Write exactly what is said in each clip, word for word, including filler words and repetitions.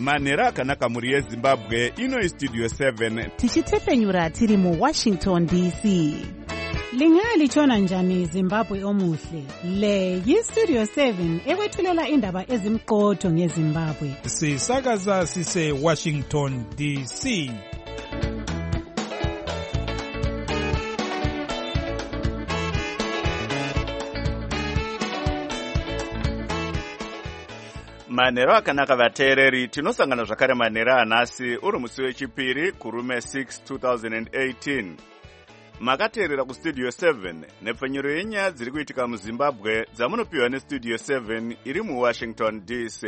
manhero akanaka mhuri yezimbabwe. Ino istudio seven tichitepfenyura tiri muwashington D C. Lingalitshona njani Zimbabwe omuhle? Le yistudio seven ekwethulela indaba ezimqotho ngeZimbabwe. Sisakaza sise Washington D C. manhero akanaka vateereri, tinosangana zvakare manhero anhasi uri musi wechipiri kurume six two thousand eighteen. Makateerera kustudio seven nepfenyuro yenyaya dziri kuitika muZimbabwe dzamunopiwa nestudio seven iri muWashington D C.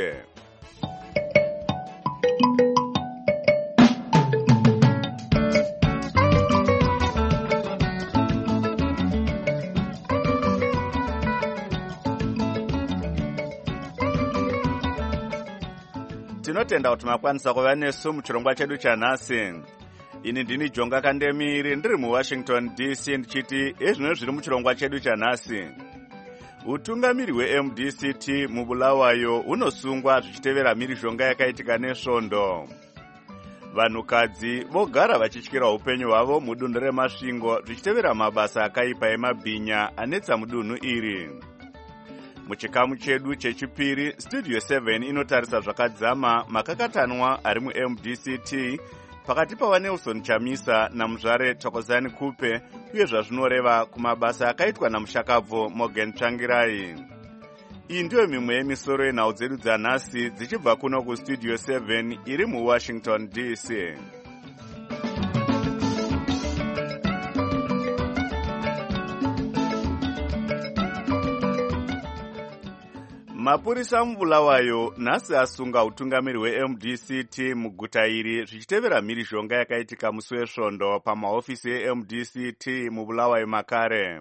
Tinotenda kuti makwanisa kuva nesu muchirongwa chedu chanhasi. Ini ndini Jonga Kandemiri ndiri muWashington D C ndichiti ezvino zviri muchirongwa chedu chanhasi. Utungamiri hwe-M D C T muBulawayo unosungwa zvichitevera mhirizhonga yakaitika nesvondo. Vanhukadzi vogara vachityira upenyu hwavo mudunhu remasvingo zvichitevera mabasa akaipa emabhinya anetsa mudunhu iri. Muchikamu chedu chechipiri, studio seven inotarisa zvakadzama makakatanwa ari mu-M D C T pakati pava Nelson Chamisa namuzvare Thokozani Kupe uye zvazvinoreva kumabasa akaitwa namushakabvu Morgan Tsvangirai. Iyi ndiyo mimwe yemisoro yenhau dzedu dzanhasi dzichibva kuno kustudio seven iri muWashington D C. Mapurisa muBulawayo nhasi asunga utungamiri hwe-M D C T muguta iri zvichitevera mhirizhonga yakaitika musi wesvondo pamahofisi e-M D C T muBulawayo makare.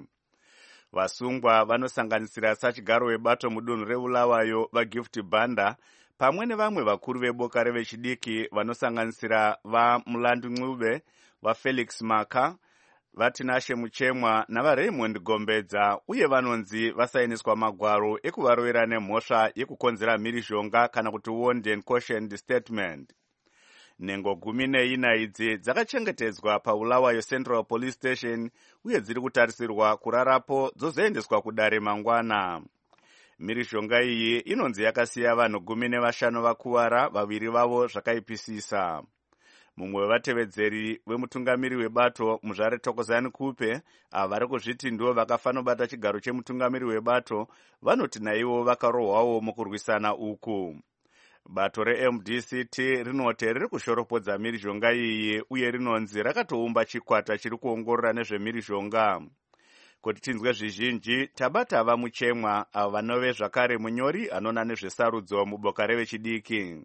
Vasungwa vanosanganisira sachigaro webato mudunhu reBulawayo vaGift Banda pamwe nevamwe vakuru veboka revechidiki vanosanganisira vaMulandu Ncube, vaFelix Maka, vaTinashe Muchemwa navaRaymond Gombedza uye vanonzi vasainiswa magwaro ekuvarovera nemhosva yekukonzera mhirizhonga kana kuti warned and cautioned statement. Nhengo gumi neina idzi dzakachengetedzwa paBulawayo Central Police Station uye dziri kutarisirwa kurarapo dzozoendeswa kudare mangwana. Mhirizhonga iyi inonzi yakasiya vanhu gumi nevashanu vakuwara, vaviri vavo zvakaipisisa. Mumwe wevatevedzeri wemutungamiri webato muzvare Thokozani Kupe avari kuzviti ndivo vakafanobata chigaro chemutungamiri webato vanoti naivo vakarohwawo mukurwisana uku. Bato re-M D C T rinoti riri kushoropodza mhirizhonga iyi uye rinonzi rakatoumba chikwata chiri kuongorora nezvemhirizhonga. Kuti tinzwe zvizhinji tabata vaMuchemwa avo vanove zvakare munyori anona nezvesarudzo muboka revechidiki.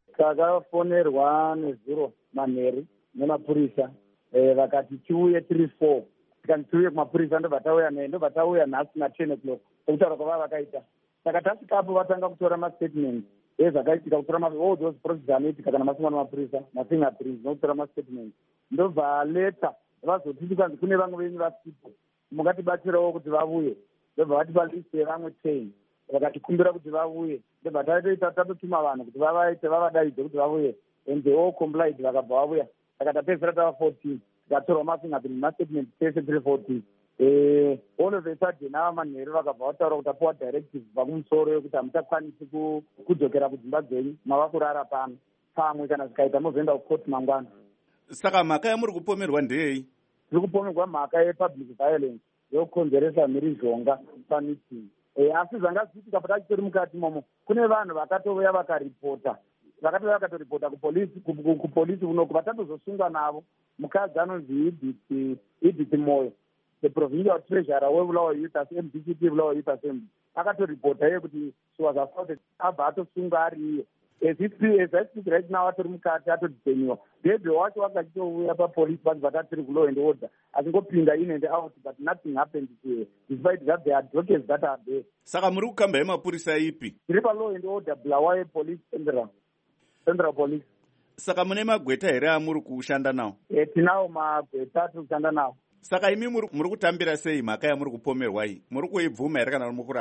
Takafonerwa nezuro manheri nemapurisa eh, vakati tiuye tiri four tikati tiuye kumapurisa ndobva tauya naye ndobva tauya nhasi na ten o'clock okutaura kwava vakaita. Saka tasvikapo vatanga kutora mastatement ezvakaitika, kutora all those process anoitika kana masungwa nemapurisa mafingerprints nokutora mastatement. Ndobva leta vazotiti kwanzi kune vamwe venyu vasipo mungatibatsirawo kuti vavuye, ndobva vatipa list yevamwe ten vakatikumbira kuti vavuye, ndobva tatoita tatotuma vanhu kuti vavaite vavadaidze kuti vavuye and they all complied vakabva vavuya. Saka tapedzera tava fourteen tikatorwa mafingerprint mastatement tese tiri fourteen. Eh, all of a sudden ava manheru vakabva vataura kuti apiwa directive kubva kumusoro yokuti hamuchakwanisi kudzokera kudzimba dzenyu, mava kurara pano, pamwe kana zvikaita mozoenda kukoti mangwana. Saka mhaka yamuri kupomerwa ndeyei? Tiri kupomerwa mhaka yepublic violence yokukonzeresa mhirizhonga pameeting. Eh, asi zvanga zviitika patachitori mukati momo kune vanhu vakatovouya vakaripota vakatouya vakatoripota kupolisi kupolisi kunoku vatatozosungwa navo. Mukadzi anonzi Edith Edith Moyo, the provincial treasurer weBulawayo Youth Assembly, M D C T Bulawayo Youth Assembly, akatoripota iye kuti she was assaulted, abva atosungwa ari iye. As I speak right now atori mukati atodeteniwa. Bebe wacho wakachitouya papolisi vanhu vatatu vari kulaw and order achingopinda in and out but nothing happened to her despite that there are advocates that are there. Saka muri kukamba yemapurisa ipi? Tiri palaw and order Bulawayo Police Central Central Police. Saka mune magweta here amuri kushanda nawo? Eh, tinawo magweta tiri kushanda nawo. Saka imi muri kutambira sei mhaka yamuri kupomerwa iyi? Muri kuibvuma here kana muri kuramba?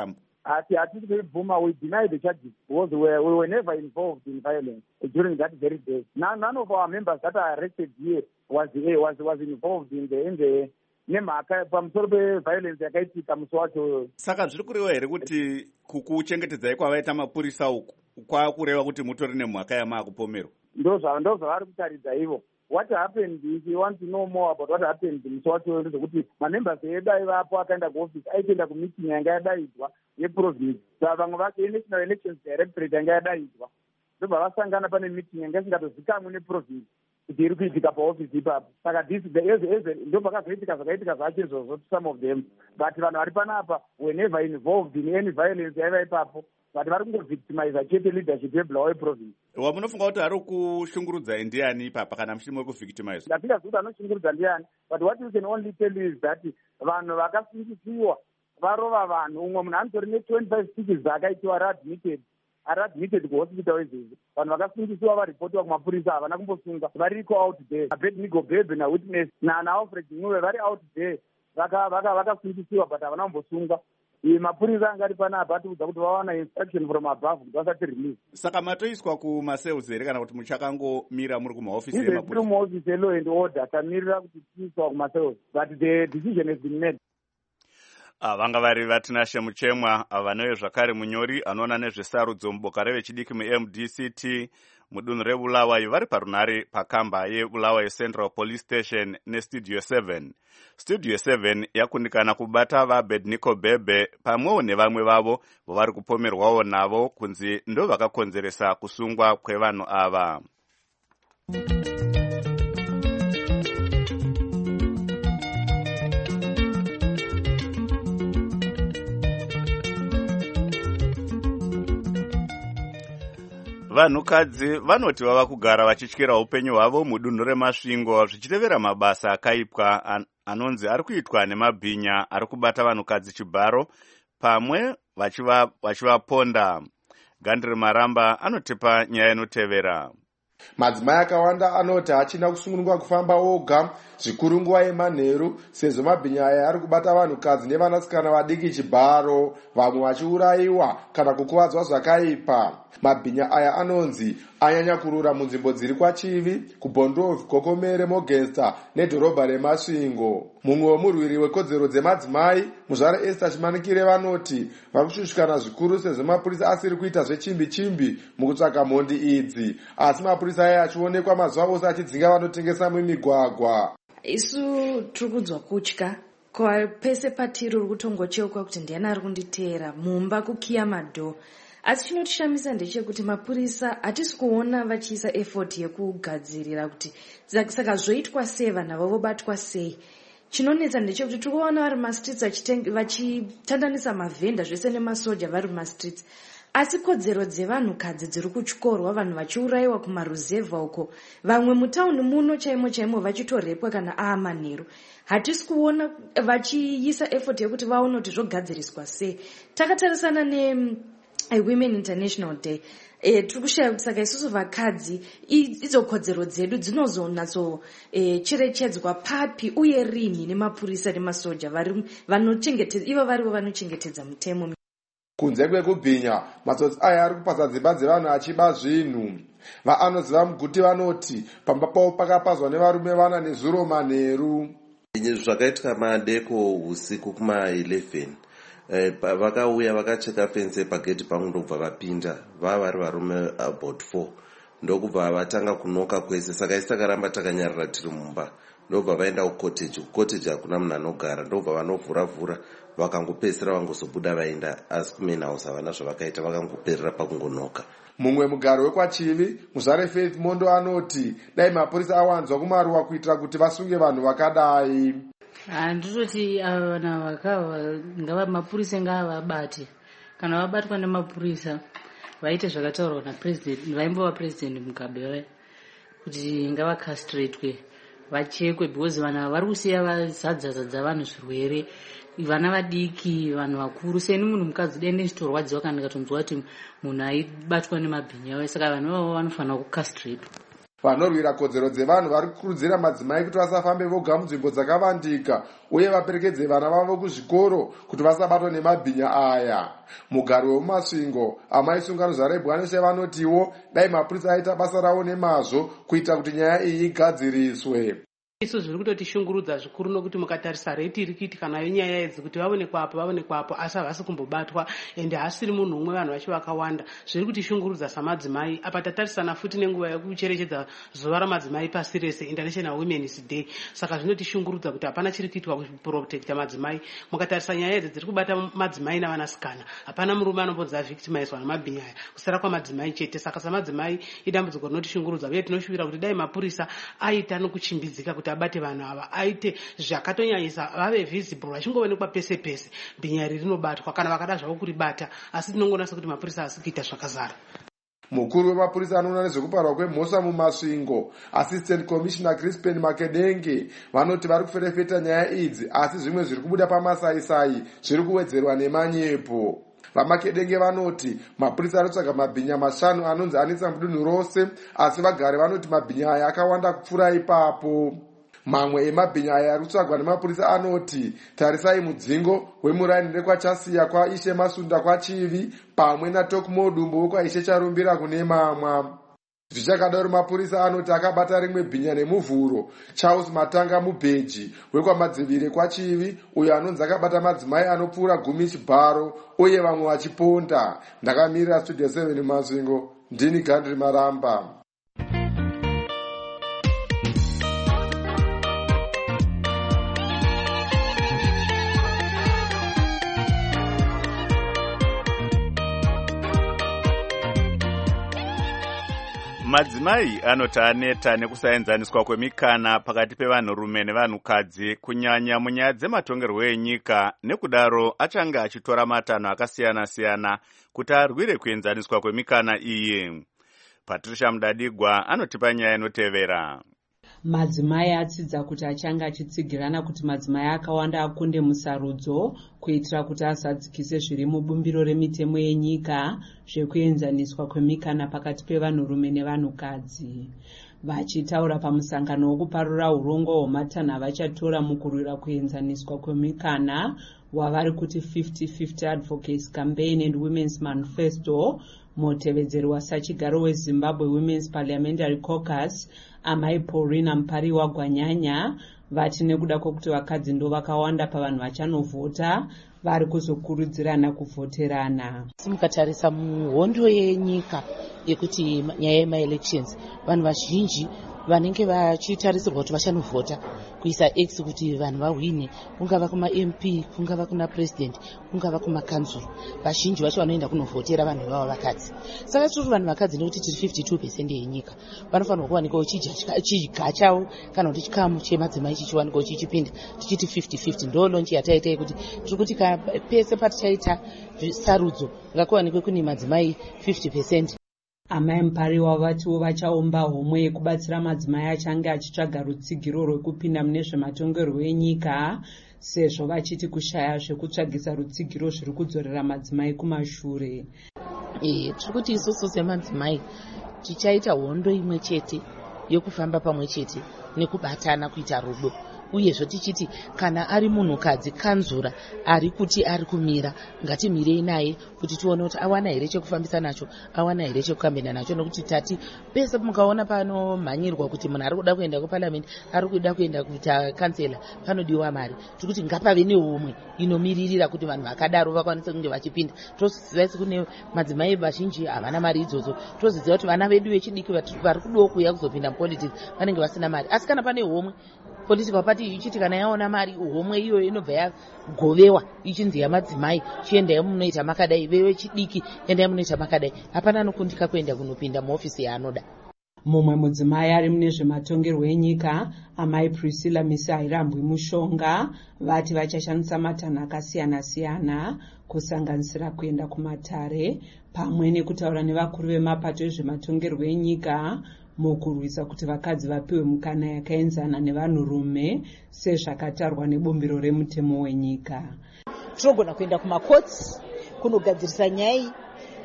Ati hatisi kuibvuma, we deny the charges because we were, we were never involved in violence during that very day. None, none of our members that are arrested here was was was involved in the in the nemhaka pamusoro peviolence yakaitika musi wacho. Saka zviri kureva here kuti kukuchengetedzai kwavaita mapurisa uku kwakureva kuti mutori nemhaka yamaakupomerwa? Ndo zvavari kutaridza ivo. What happened, if you want to know more about what happened musi wacho ndezvekuti mamembers edu aivapo akaenda kuoffice aitoenda kumeeting yanga yadaidzwa yeprovince. Saka vamwe vacho national elections directorate yanga yadaidzwa ndobva vasangana pane meeting yanga isingatozikamwe neprovince kuti iri kuitika paoffice ipapo. Saka this ndo pakazoitika zvakaitika zvacho izvozvo to some of them, but vanhu vari panapa were never involved in any violence yaiva ipapo, but vari kungovictimiza chete leadership yebulawayo province. Wamunofunga kuti ari kushungurudzai ndiani ipapa kana muchiri muri kuvictimize? Ndatingazivi kuti anoshungurudza ndiani, but what we can only tell you is that vanhu vakasungisiwa varova vanhu. Umwe munhu anotori ne-twenty-five stitches dzaakaitiwa ari-admitted ari-admitted kuhospital izvizvi. Vanhu vakasungisiwa varipotiwa kumapurisa havana kumbosunga, variko out there. Abednego Bebe naWitness naAlfred Ncube vari out there vakasungisiwa but havana kumbosunga. Mapurisa anga ari panapa atiudza kuti vawana instruction from above kuti vasati release. Saka matoiswa kumasales here kana kuti muchakangomira muri kumahofisi emapurisa? Tiri muhofisi elaw and order tamirira kuti tiiswa kumasales, but the decision has been made. Vanga vari Vatinashe Muchemwa, vanoye zvakare munyori anoona nezvesarudzo muboka revechidiki mu-M D C T mudunhu reBulawayo vari parunhare pakamba yeBulawayo Central Police Station neStudio seven. Studio seven yakundikana kubata vaAbednego Bebe pamwewo nevamwe vavo vovari kupomerwawo navo kunzi ndo vakakonzeresa kusungwa kwevanhu ava. Vanhukadzi vanoti vava kugara vachityira upenyu hwavo mudunhu reMasvingo zvichitevera mabasa akaipwa an, anonzi ari kuitwa nemabhinya ari kubata vanhukadzi chibharo pamwe vachivaponda. Gandri Maramba anotipa nyaya inotevera. Madzimai akawanda anoti hachina kusununguka kufamba oga zvikuru nguva yemanheru sezvo mabhinya aya ari kubata vanhukadzi nevanasikana vadiki chibharo, vamwe vachiurayiwa kana kukuvadzwa zvakaipa. Mabhinya aya anonzi anyanya kurura munzvimbo dziri kwaChivi, kuBhondovhi, Kokomere, Mogesta nedhorobha reMasvingo. Mumwe wemurwiri wekodzero dzemadzimai, muzvare Esther Chimanikire, vanoti vari kushushikana zvikuru sezvo mapurisa asiri kuita zvechimbi chimbi mukutsvaka mhondi idzi, asi mapurisa aya achionekwa mazuva ose achidzinga vanotengesa mumigwagwa. Isu tiri kunzwa kutya pese patiri uri kutongocheuka kuti ndiani ari kunditeera mumba kukiya madho. Asi chinotishamisa ndechekuti mapurisa hatisi kuona vachiisa effort yekugadzirira kuti saka zvoitwa sei vanhu ava vobatwa sei. Chinonetsa ndechekuti tiri kuona vari mastreets vachitandanisa mavhenda zvese nemasoja vari mastreets, asi kodzero dzevanhukadzi dziri kutyorwa, vanhu vachiurayiwa kumaruzevha uko, vamwe mutauni muno chaimo chaimo vachitorepwa kana aamanheru. Hatisi kuona vachiisa effort yekuti vaone kuti zvogadziriswa sei. Takatarisana ne A Women International Day. E, tiri saka isusu vakadzi idzo kodzero dzedu dzinozonatso e, cherechedzwa papi uye rini nemapurisa nemasoja vanochengetedza ivo varivo vanochengetedza mutemo. Kunze kwekubhinya, matsotsi aya ari kupasa dzimba dzevanhu achiba zvinhu. Vaanoziva muguti vanoti pamba pavo pakapazwa nevarume vana nezuro manheru. Zvakaitika madeko usiku kuma eleven. Eh, vakauya vakacheka fence pageti pangu ndobva vapinda vava vari varume about four ndokubva vatanga kunoka kwese, saka isi takaramba takanyarara tiri mumba ndobva vaenda kucottage. Kucottage hakuna munhu anogara, ndobva vanovhuravhura vakangopedzisira vangozobuda vaenda, asi kumain house havana zvavakaita, vakangoperera pakungonoka. Mumwe mugaro wekwaChivi, muzvare Faith Mondo anoti dai mapurisa awanzwa kumaruwa kuitira kuti vasunge vanhu vakadai. Handitoti vana vakava ngava mapurisa ngavabate, kana vabatwa nemapurisa vaite zvakataurwa napresident, vaimbova president Mugabe kuti ngavakastratwe vachekwe, because vana vari kusiya vazadzazadza vanhu zvirwere, vana vadiki, vanhu vakuru. Seni munhu mukadzi dende ndichitorwadziwa kana ndikatonzwa kuti munhu aibatwa nemabhinya, saka vanhu vavo vanofanira kukastratwa. vanorwira kodzero dzevanhu vari kukurudzira madzimai kuti vasafambe voga munzvimbo dzakavandika uye vaperekedze vana vavo kuzvikoro kuti vasabatwa nemabhinya aya. Mugari wemumasvingo amai sungano zvarebwa neshe vanotiwo dai mapurisa aita basa ravo nemazvo kuita kuti nyaya iyi igadziriswe. Isu zviri kutotishungurudza zvikuru nokuti mukatarisa reti iri kuitikana yenyaya idzi kuti vaonekwa apo vaonekwa apo asi havasi kumbobatwa ende hasiri munhu umwe vanhu vacho vakawanda. Zviri kutishungurudza samadzimai. Apa tatarisana futi nenguva yekucherechedza zuva ramadzimai pasi rese, International Women's Day. Saka zvinotishungurudza kuti hapana chiri kuitwa kuprotekta madzimai. Mukatarisa nyaya idzi dziri kubata madzimai navanasikana. Hapana murume anombonzi avhictimizwa nemabhinya aya, kusara kwamadzimai chete. Saka samadzimai idambudziko rinotishungurudza uye tinoshuvira kuti dai mapurisa aita nokuchimbidzika kuti abate vanhu ava, aite zvakatonyanyisa, vave visible, vachingoonekwa pese pese, bhinya iri rinobatwa kana vakada zvavo kuribata, asi tinongonasa kuti mapurisa asi kuita zvakazara. Mukuru wemapurisa anoona nezvekuparwa kwemhosva mumasvingo, Assistant Commissioner Crispin Makedenge, vanoti vari kuferefeta nyaya idzi asi zvimwe zviri kubuda pamasaisai zviri kuwedzerwa nemanyepo. Vamakedenge vanoti mapurisa anotsvaga mabhinya mashanu anonzi anetsa mudunhu rose, asi vagari vanoti mabhinya aya akawanda kupfuura ipapo. Mamwe emabhinya aya ari kutsvagwa nemapurisa anoti tarisai mudzingo wemuraini rekwachasiya kwaishe Masunda kwachivi pamwe naTokmodumbo wekwaishe Charumbira kune mamwa. Zvichakadaro mapurisa anoti akabata rimwe bhinya nemuvhuro Charles Matanga Mubheji wekwamadzivire kwachivi, uyo anonzi akabata madzimai anopfuura gumi chibharo uye vamwe vachiponda. Ndakamirira Studio seven Masvingo, ndini Gandri Maramba. Madzimai anoti aneta nekusaenzaniswa kwemikana pakati pevanhurume nevanhukadzi kunyanya munyaya dzematongerwo enyika, nekudaro achange achitora matanho akasiyana-siyana kuti arwire kuenzaniswa kwemikana iyi. Patricia Mudadigwa anotipa nyaya inotevera. Madzimai atsidza kuti achange achitsigirana kuti madzimai akawanda akunde musarudzo kuitira kuti asadzikise zviri mubumbiro remitemo yenyika zvekuenzaniswa kwemikana pakati pevanhurume nevanhukadzi. Vachitaura pamusangano wokuparura urongo hwematanho avachatora mukurwira kuenzaniswa kwemikana wavari kuti fifty fifty Advocates Campaign and Women's Manifesto, mutevedzeri wasachigaro weZimbabwe Women's Parliamentary Caucus, amai Paulina Mpariwa Gwanyanya, vati nekuda kwokuti vakadzi ndo vakawanda pavanhu vachanovhota vari kuzokurudzirana kuvhoterana. Mukatarisa muhondo yenyika yekuti nyaya yemaelections, vanhu vazhinji vanenge vachitarisirwa kuti vachanovhota kuisa X kuti vanhu vahwine, kungava kuma M P, kungava kuna president, kungava kuma council, vazhinji vacho vanoenda kunovhotera vanhu vavo vakadzi. Saka tiri vanhu vakadzi nekuti tiri fifty-two percent yenyika, vanofanirwa kuwanikwa chidya chavo kana kuti chikamu chemadzimai chichiwanikwa chichipinda, tichiti fifty fifty. Ndo lonchi yataita yekuti tiri kuti pese patichaita sarudzo ngakuwanikwe kune madzimai fifty percent. Amai Mpariwa vatiwo vachaumba homwe yekubatsira madzimai achange achitsvaga rutsigiro rwekupinda mune zvematongerwo enyika, sezvo vachiti kushaya zvekutsvagisa rutsigiro zviri kudzorera madzimai kumashure. Eh, tiri kuti isusu semadzimai tichaita hondo imwe chete yokufamba pamwe chete nekubatana kuita rudo. Uyezvo tichiti kana ari munhukadzi kanzura ari kuti ari kumira, ngatimirei naye kuti tione kuti awana here chekufambisa nacho, awana here chekukambena nacho, nokuti tati pese mukaona panomhanyirwa kuti munhu ari kuda kuenda kuparliament, ari kuda kuenda kuita kansela, panodiwa mari. Tiri kuti ngapave neumwe inomiririra kuti vanhu vakadaro vakwanise kunge vachipinda. Toziva isi kune madzimai vazhinji havana mari idzodzo. Toziva kuti vana vedu vechidiki vari kudawo kuuya kuzopinda mupolitics vanenge vasina mari. Asi kana pane homwe political party ichiti kana yaona mari, homwe iyo inobva yagovewa ichinzi yamadzimai, chiendai munoita makadai, vewe chidiki endai munoita makadai, hapana anokundika kuenda kunopinda muofisi yaanoda. Mumwe mudzimai ari mune zvematongerwo enyika, amai Priscilla Misairambwi Mushonga, vati vachashandisa matanho akasiyana-siyana kusanganisira kuenda kumatare pamwe nekutaura nevakuru vemapato ezvematongerwo enyika mukurwisa kuti vakadzi vapiwe mukana yakaenzana nevanhurume sezvakatarwa nebumbiro remutemo wenyika. Tinogona kuenda kumakotsi kunogadzirisa nyaya,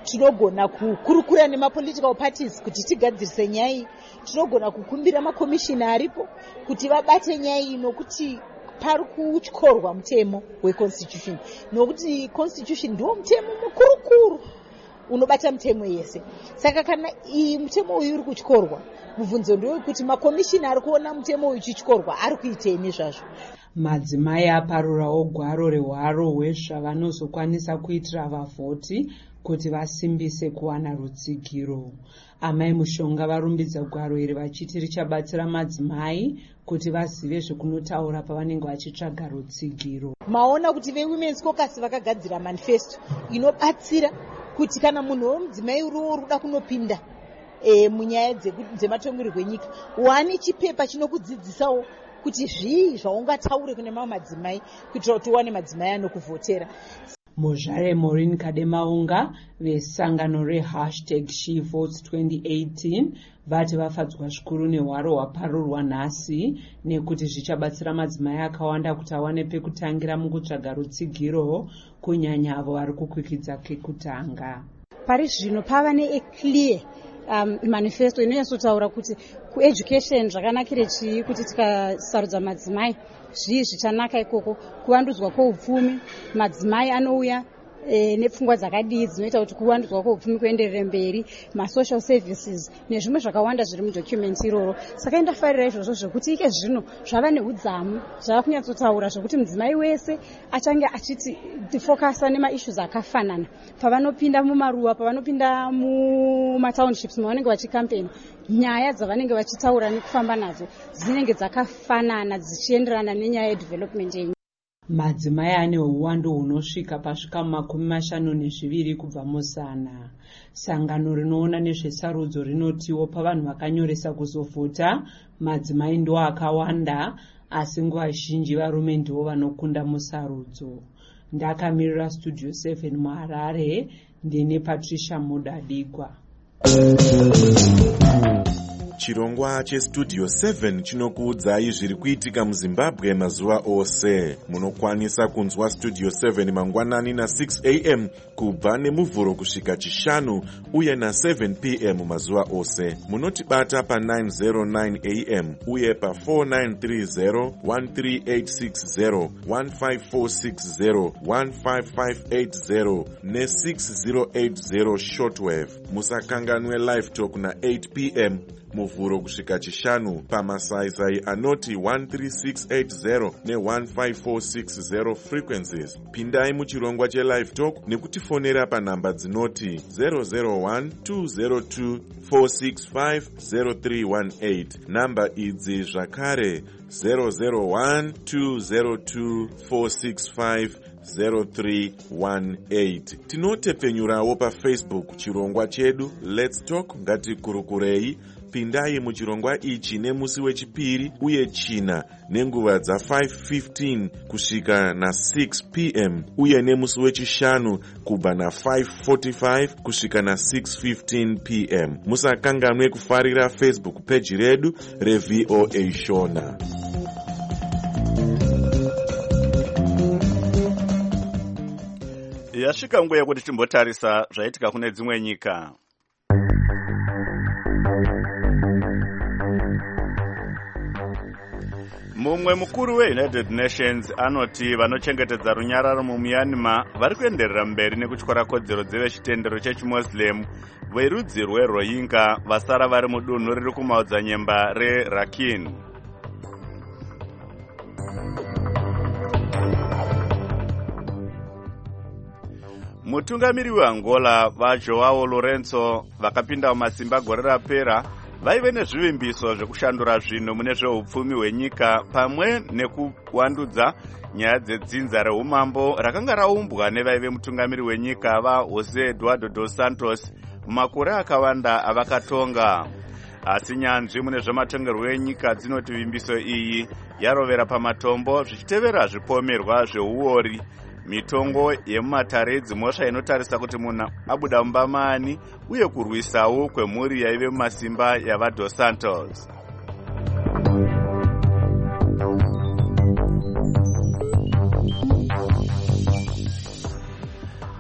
tinogona kukurukura nemapolitical parties kuti tigadzirise nyaya iyi. Tinogona kukumbira makomishina aripo kuti vabate nyaya iyi, nokuti pari kutyorwa mutemo weconstitution, nokuti constitution ndiwo mutemo mukurukuru unobata mutemo yese. Saka kana mutemo uyu uri kutyorwa, mubvunzo ndewekuti makomishina ari kuona mutemo uyu uchityorwa ari kuitei nezvazvo. Madzimai aparurawo gwaro rehwaro hwezvavanozokwanisa kuitira vavhoti kuti vasimbise kuwana rutsigiro. Amai Mushonga varumbidza gwaro iri vachiti richabatsira madzimai kuti vazive zvekunotaura pavanenge vachitsvaga rutsigiro. Maona kuti veWomen's Caucus vakagadzira manifesto inobatsira kuti kana munhu womudzimai uriwo ruda kunopinda e, munyaya dzematongerwo enyika, wani chipepa chinokudzidzisawo kuti zvii zvaungataure kune mamwe madzimai kuitira kuti uwane madzimai anokuvhotera. Muzvare Maureen Kademaunga vesangano rehashtag She Votes twenty eighteen vati vafadzwa zvikuru nehwaro hwaparurwa nhasi nekuti zvichabatsira madzimai akawanda kuti awane pekutangira mukutsvaga rutsigiro, kunyanya avo vari kukwikidza kekutanga. Pari zvino pava neclear um, manifesto inonyatsotaura kuti kueducation zvakanakire chii, kuti tikasarudza madzimai zvii zvichanaka ikoko, kuvandudzwa kwoupfumi, madzimai anouya e, nepfungwa dzakadii dzinoita kuti kuvandudzwa kwoupfumi kuenderere mberi, masocial services nezvimwe zvakawanda zviri mudocument iroro. Saka ndafarira izvozvo zvekuti ike zvino zvava neudzamu zvava kunyatsotaura zvokuti mudzimai wese achange achiti tifokasa nemaissues akafanana pavanopinda mumaruwa, pavanopinda mumatownships mavanenge vachikampeni. Nyaya dzavanenge vachitaura nekufamba nadzo dzinenge dzakafanana dzichienderana nenyaya yedevelopment yenyu. Madzimai ane uwandu hunosvika pasvika makumi mashanu nezviviri kubva muzana. Sangano rinoona nezvesarudzo rinotiwo pavanhu vakanyoresa kuzovhota, madzimai ndiwo akawanda, asi nguva zhinji varume ndivo vanokunda musarudzo. Ndakamirira Studio seven muHarare, ndine Patricia Mudadigwa. Chirongwa cheStudio seven chinokuudzai zviri kuitika muZimbabwe mazuva ose. Munokwanisa kunzwa Studio seven mangwanani na six a m kubva nemuvhuro kusvika chishanu uye na seven p m mazuva ose. Munotibata pa nine oh nine a m uye pa four nine three zero, one three eight six zero, one five four six zero, one five five eight zero ne six zero eight zero shortwave. Musakanganwe live talk na eight p m muvhuro kusvika chishanu pamasaisai anoti one three six eight zero ne one five four six zero frequencies. Pindai muchirongwa chelive talk nekutifonera panhamba dzinoti zero zero one two zero two four six five zero three one eight. Namba idzi zvakare zero zero one two zero two four six five zero three one eight. Tinotepenyurawo paFacebook chirongwa chedu Let's Talk Ngatikurukurei. Pindai muchirongwa ichi nemusi wechipiri uye china nenguva dza five fifteen kusvika na six p m uye nemusi wechishanu kubva na five forty-five kusvika na six fifteen p m. Musakanganwe kufarira Facebook page redu reV O A Shona. Yasvika nguva yekuti timbotarisa zvaitika kune dzimwe nyika. Mumwe mukuru weUnited Nations anoti vanochengetedza runyararo muMyanmar vari kuenderera mberi nekutyora kodzero dzevechitendero chechiMuslim verudzi rweRohingya vasara vari mudunhu riri kumaodzanyemba reRakhine. Mutungamiri weAngola vaJoao Lourenço vakapinda mumasimba gore rapera vaive nezvivimbiso zvekushandura zvinhu mune zveupfumi hwenyika pamwe nekuwandudza nyaya dzedzinza reumambo rakanga raumbwa nevaive mutungamiri wenyika vaJosé Eduardo dos Santos mumakore akawanda avakatonga. Asi nyanzvi mune zvematongerwo enyika dzinoti vimbiso iyi yarovera pamatombo zvichitevera zvipomerwa zveuori. Mitongo yemumatare dzimhosva inotarisa kuti munhu abuda mumba maani uye kurwisawo kwemhuri yaive mumasimba yavaDos Santos.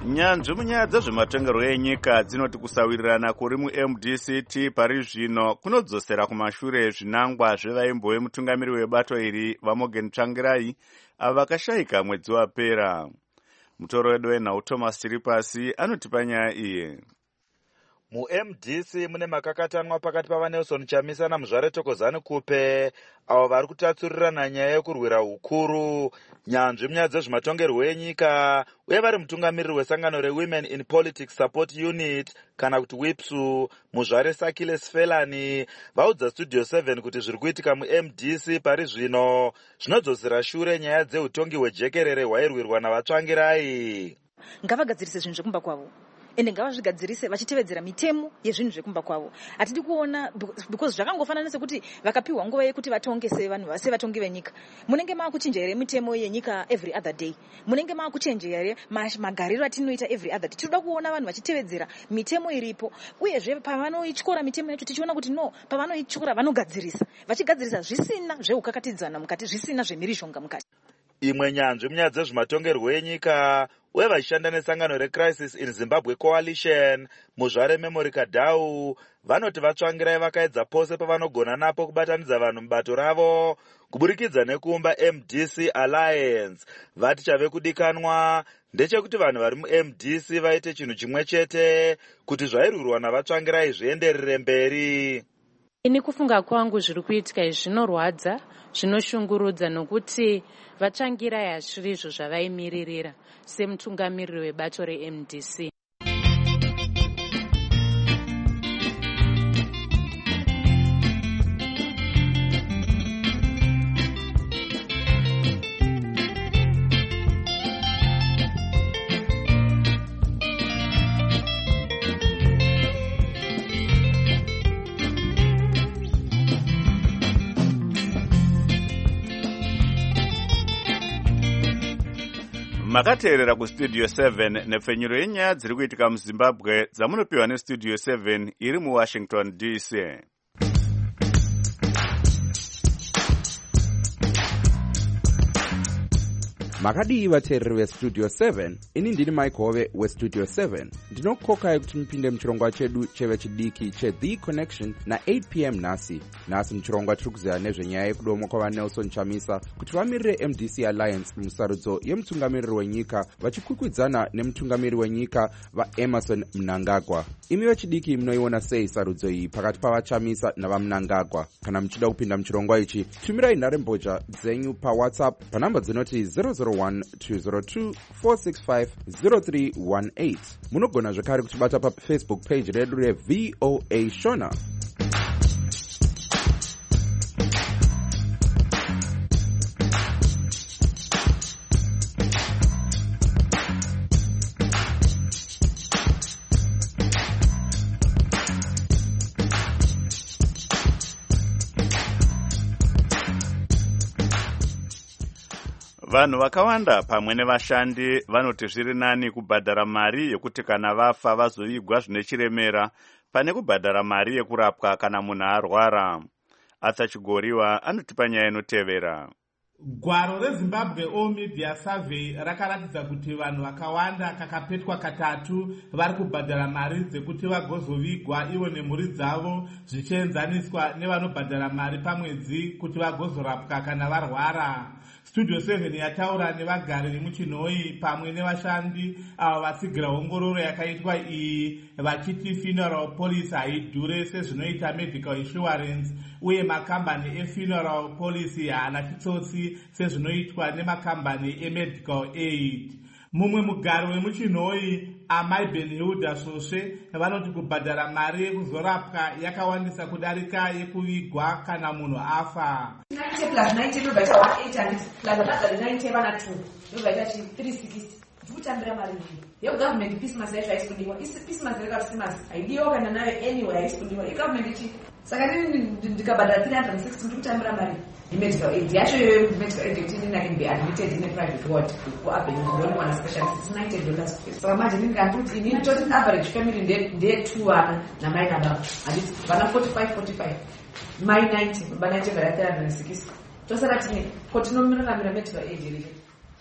nyanzvi munyaya dzezvematongerwo enyika dzinoti kusawirirana kuri mu-M D C T pari zvino kunodzosera kumashure zvinangwa zvevaimbowe mutungamiri webato iri vaMorgan Tsvangirai ava vakashayika mwedzi wapera. Mutoro wedu wenhau Thomas Chiripasi anotipa nyaya iyi. Mu-M D C mune makakatanwa pakati pavaNelson Chamisa naMuzvare Thokozani Kupe avo vari kutatsurirana nyaya yekurwira ukuru, nyanzvi munyaya dzezvematongerwo enyika uye vari mutungamiriri wesangano reWomen in Politics Support Unit kana kuti WIPSU. Muzvare Sakile Sfelani vaudza Studio seven kuti zviri kuitika mu-M D C pari zvino zvinodzosera shure nyaya dzeutongi hwejekerere hwairwirwa navatsvangirai. Ngavagadzirise zvinhu zvekumba kwavo ende ngavazvigadzirise vachitevedzera mitemo yezvinhu zvekumba kwavo. Hatidi kuona because zvakangofanana sekuti vakapiwa nguva yekuti vatonge sevanhu sevatongi venyika. Munenge maakuchinja here mitemo yenyika every other day? Munenge maakuchinja here magariro atinoita every other day? Tinoda kuona vanhu vachitevedzera mitemo iripo, uyezve pavanoityora mitemo yacho tichiona kuti no, pavanoityora vanogadzirisa, vachigadzirisa zvisina zveukakatidzana mukati, zvisina zvemhirizhonga mukati. Imwe nyanzvi munyaya dzezvematongerwo enyika uye vachishanda nesangano reCrisis in Zimbabwe Coalition, Muzvare Memory Kadau vanoti vatsvangirai vakaedza pose pavanogona napo kubatanidza vanhu mubato ravo kuburikidza nekuumba M D C Alliance. Vati chave kudikanwa ndechekuti vanhu vari mu-M D C vaite chinhu chimwe chete kuti zvairwirwa navatsvangirai zvienderere mberi. Ini kufunga kwangu zviri kuitika izvi zvinorwadza, zvinoshungurudza nokuti vatsvangirai hazviri izvo zvavaimiririra semutungamiriri webato re-M D C. Makateerera kustudio seven nepfenyuro yenyaya dziri kuitika muZimbabwe dzamunopiwa nestudio seven iri muWashington D C. Makadii vateereri vestudio seven, ini ndini Mike Hove westudio seven. Ndinokukokai kuti mupinde muchirongwa chedu chevechidiki cheThe Connection na eight p m nhasi. Nhasi muchirongwa tiri kuziva nezvenyaya yekudomwa kwavaNelson Chamisa kuti vamirire M D C Alliance musarudzo yemutungamiriri wenyika vachikwikwidzana nemutungamiriri wenyika vaEmerson Mnangagwa. Imi vechidiki munoiona sei sarudzo iyi pakati pavaChamisa navaMnangagwa? Kana muchida kupinda muchirongwa ichi, tumirai nharembozha dzenyu paWhatsApp panhamba dzinoti zero zero one two zero two four six five zero three one eight. Munogona zvekare kutibata paFacebook page redu reV O A Shona. Vanhu vakawanda pamwe nevashandi vanoti zviri nani kubhadhara mari yekuti kana vafa vazovigwa zvine chiremera pane kubhadhara mari yekurapwa kana munhu arwara. Atsachigoriwa anotipa nyaya inotevera. Gwaro reZimbabwe All Media Survey rakaratidza kuti vanhu vakawanda kakapetwa katatu vari kubhadhara mari dzekuti vagozovigwa ivo nemhuri dzavo zvichienzaniswa nevanobhadhara mari pamwedzi kuti vagozorapwa kana varwara. Studio seven yataura nevagari vemuchinhoi pamwe nevashandi avo vatsigira ongororo yakaitwa iyi vachiti funeral policy haidhure sezvinoita medical insurance uye makambani efuneral policy haana chitsotsi sezvinoitwa nemakambani emedical aid. Mumwe mugari wemuchinhoi Amai Benhilda Svosve vanoti kubhadhara mari yekuzorapwa yakawandisa kudarika yekuvigwa kana munhu afa. ninety plus ninety nobvaita one eight hundred plus another ninety vana two nobvaita three sixty. Ndikutambira mari iyi yegovernment Christmas yacho haisi kudiwa. Christmas reka Christmas haidiwa kana nayo anyway haisi kudiwa. Igovernment ichi saka nini ndikabhadhara three hundred sixty ndikutambira mari medical aid yacho medical aid kuti ndina can be admitted in a private ward for up and don't want a specialist it's ninety dollars. So manje ndingakuti ini total average family nde nde two wana na mai na baba and bana forty-five forty-five mai ninety bana ninety bana three hundred sixty. Tosara tini kotinomira na medical aid ile.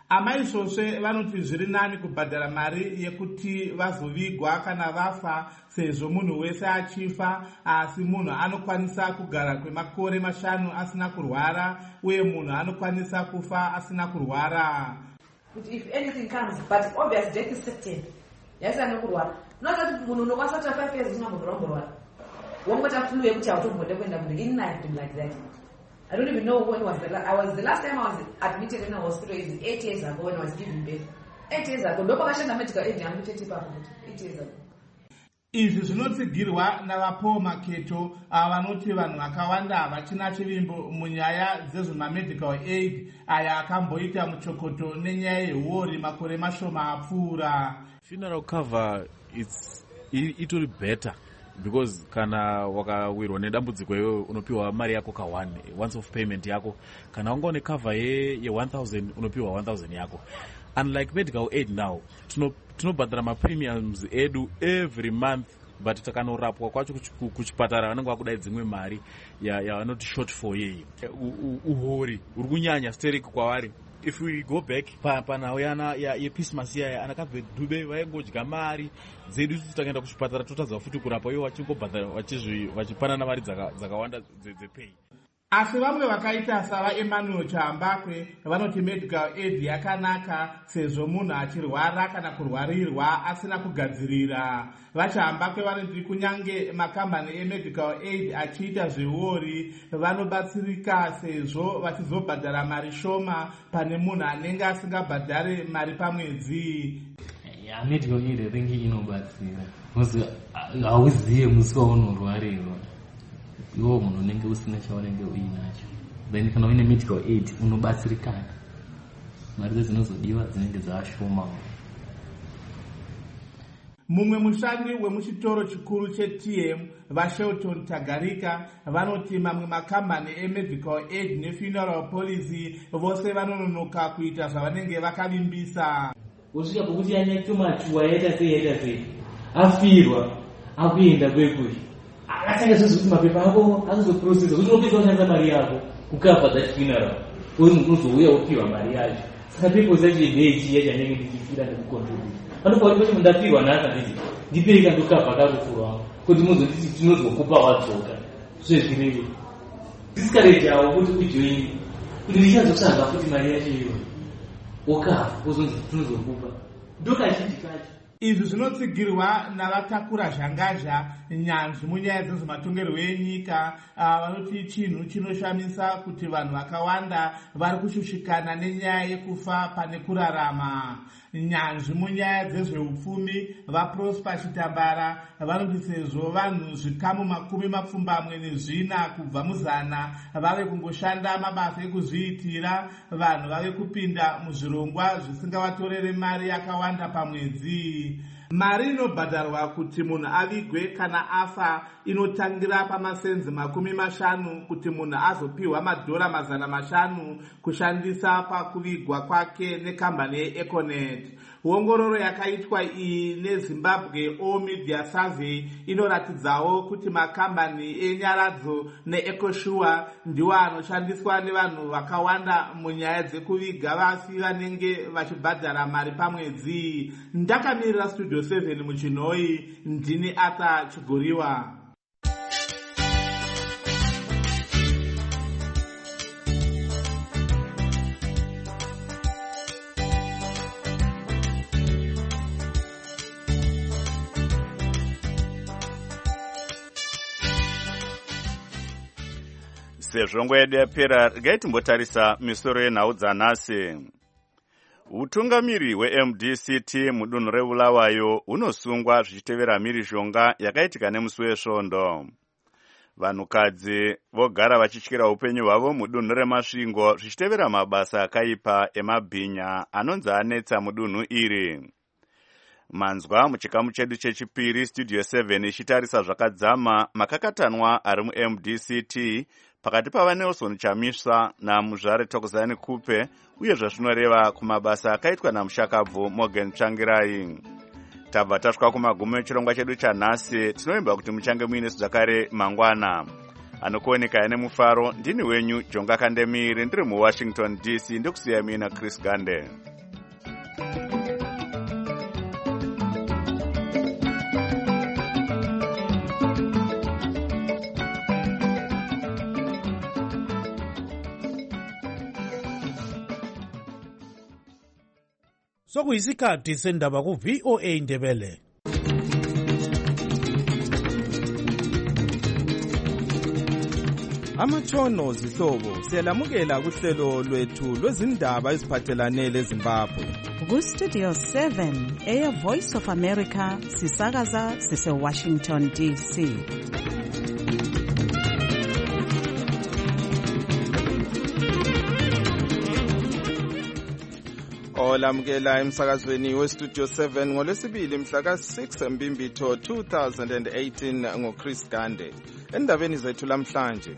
amaisvosve vanoti zviri nani kubhadhara mari yekuti vazovigwa kana vafa, sezvo munhu wese achifa, asi munhu anokwanisa kugara kwemakore mashanu asina kurwara, uye munhu anokwanisa kufa asina kurwara. If anything comes, but obvious death is certain. Yes, I know kurwara. Not that munhu unokwanisa kuti five years usina kurwara. Wongota flu yekuti autombode kuenda kundininaiti like that. I don't even know when was the last. I was the last time I was admitted in a hospital is eight years ago when I was giving birth. Eight years ago. Ndopa kashanda medical aid yangu cheti papo. Eight years ago. Izvi zvinotsigirwa navapo maketo vanoti vanhu vakawanda vachina chivimbo munyaya dzezvemamedical aid aya akamboita muchokoto nenyaya yehuori makore mashoma apfuura. Funeral cover it's itori better because kana wakawirwa nedambudziko iwe unopiwa mari yako ka one once of payment yako, kana unga une cover ye, ye one thousand unopiwa one thousand yako. Unlike medical aid now, tinobhadhara ma premiums edu every month, but takanorapwa kwacho kuchipatara vanenge vakudai dzimwe mari yavanoti ya short for yeyi uhori uri kunyanya stereki kwavari. If we go back panhau yana yeChristmas yaya anakabve Dube vaingodya mari dzedu isusu takaenda kuchipatara totadza futi kurapa ivo vachingobhadhara vachipanana mari dzakawanda dzepay. Asi vamwe vakaita sava Emmanuel Chambakwe vanoti medical aid yakanaka sezvo munhu achirwara kana kurwarirwa asina kugadzirira. Vachambakwe vanoti kunyange makambani emedical aid achiita zvehuori vanobatsirika sezvo vachizobhadhara mari shoma pane munhu anenge asingabhadhare mari pamwedzi. Yeah, medical aid I think inobatsira. Because hauziye musi waunorwarirwa. Iwo munhu unenge usina chaunenge uinacho, then kana uine medical aid unobatsirikana. Mari dzinozodiwa dzinenge dzashoma. Mumwe mushandi wemuchitoro chikuru cheT M vaShelton Tagarika vanoti mamwe makambani emedical aid nefuneral policy vose vanononoka kuita zvavanenge vakavimbisa. Usvika pokuti yanyatomatuwa yaita sei yaita sei afirwa akuenda kwekuyi asanga zvizuti mapepa ako azoprocessa kuti unopedza kushandisa mari yako kukava that funeral uye unozouya upiwa mari yacho. Saka people zacho idei yachanenge ndichifira nekucontribute anopa kuti mundafirwa nhasi nditi ndipei kandokabva karufu rwangu kuti muzonditi tinozokupa wadzoka zvezvirei discourage yawo kuti ujoini kuti ndichazotsvaga kuti mari yacho iyo ukabva uzonzi tinozokupa ndokazhinji kacho. Izvi zvinotsigirwa navatakura zhangazha nyanzvi munyaya dzezvematongerwo enyika vanoti chinhu chinoshamisa kuti vanhu vakawanda vari kushushikana nenyaya yekufa pane kurarama. Nyanzvi munyaya dzezveupfumi vaProsper Chitambara vanoti sezvo vanhu zvikamu makumi mapfumbamwe nezvina kubva muzana vave kungoshanda mabasa ekuzviitira, vanhu vave kupinda muzvirongwa zvisingavatorere mari yakawanda pamwedzi. Mari inobhadharwa kuti munhu avigwe kana afa inotangira pamasenzi makumi mashanu kuti munhu azopiwa madhora mazana mashanu kushandisa pakuvigwa kwake nekambani yeEconet. Ongororo yakaitwa iyi neZimbabwe All Media Survey inoratidzawo kuti makambani enyaradzo neEcoSure ndiwo anoshandiswa nevanhu vakawanda munyaya dzekuviga vafi vanenge vachibhadhara mari pamwedzi. Ndakamirira Studio seven muchinhoi, ndini Arthur Chigoriwa. Sezvo nguva yedu yapera, regai timbotarisa misoro yenhau dzanhasi. Utungamiri hweM D C T mudunhu reBulawayo unosungwa zvichitevera mhirizhonga yakaitika nemusi wesvondo. Vanhukadzi vogara vachityira upenyu hwavo mudunhu reMasvingo zvichitevera mabasa akaipa emabhinya anonzi anetsa mudunhu iri. Manzwa muchikamu chedu chechipiri Studio seven ichitarisa zvakadzama makakatanwa ari muM D C T pakati pavaNelson Chamisa naMuzvare Thokozani Kupe uye zvazvinoreva kumabasa akaitwa namushakabvu Morgan Tsvangirai. Tabva tasvika kumagumo echirongwa chedu chanhasi. Tinoimba kuti muchange muine zvakare mangwana. Anokuoneka nemufaro ndini wenyu Jonga Kandemiri ndiri muWashington D C ndikusiya mina Chris Gande. sokuyisikhathi sendaba ku-V O A Ndebele. Amatshono zihlobo siyalamukela kuhlelo lwethu lwezindaba eziphathelane leZimbabwe. Ku-Studio seven, Air Voice of America, sisakaza sise-Washington D C. Olamukela emsakazweni we-Studio seven ngolwesibili mhla ka-six Mbimbitho two thousand eighteen ngoChris Gande. Endabeni zethu lamhlanje.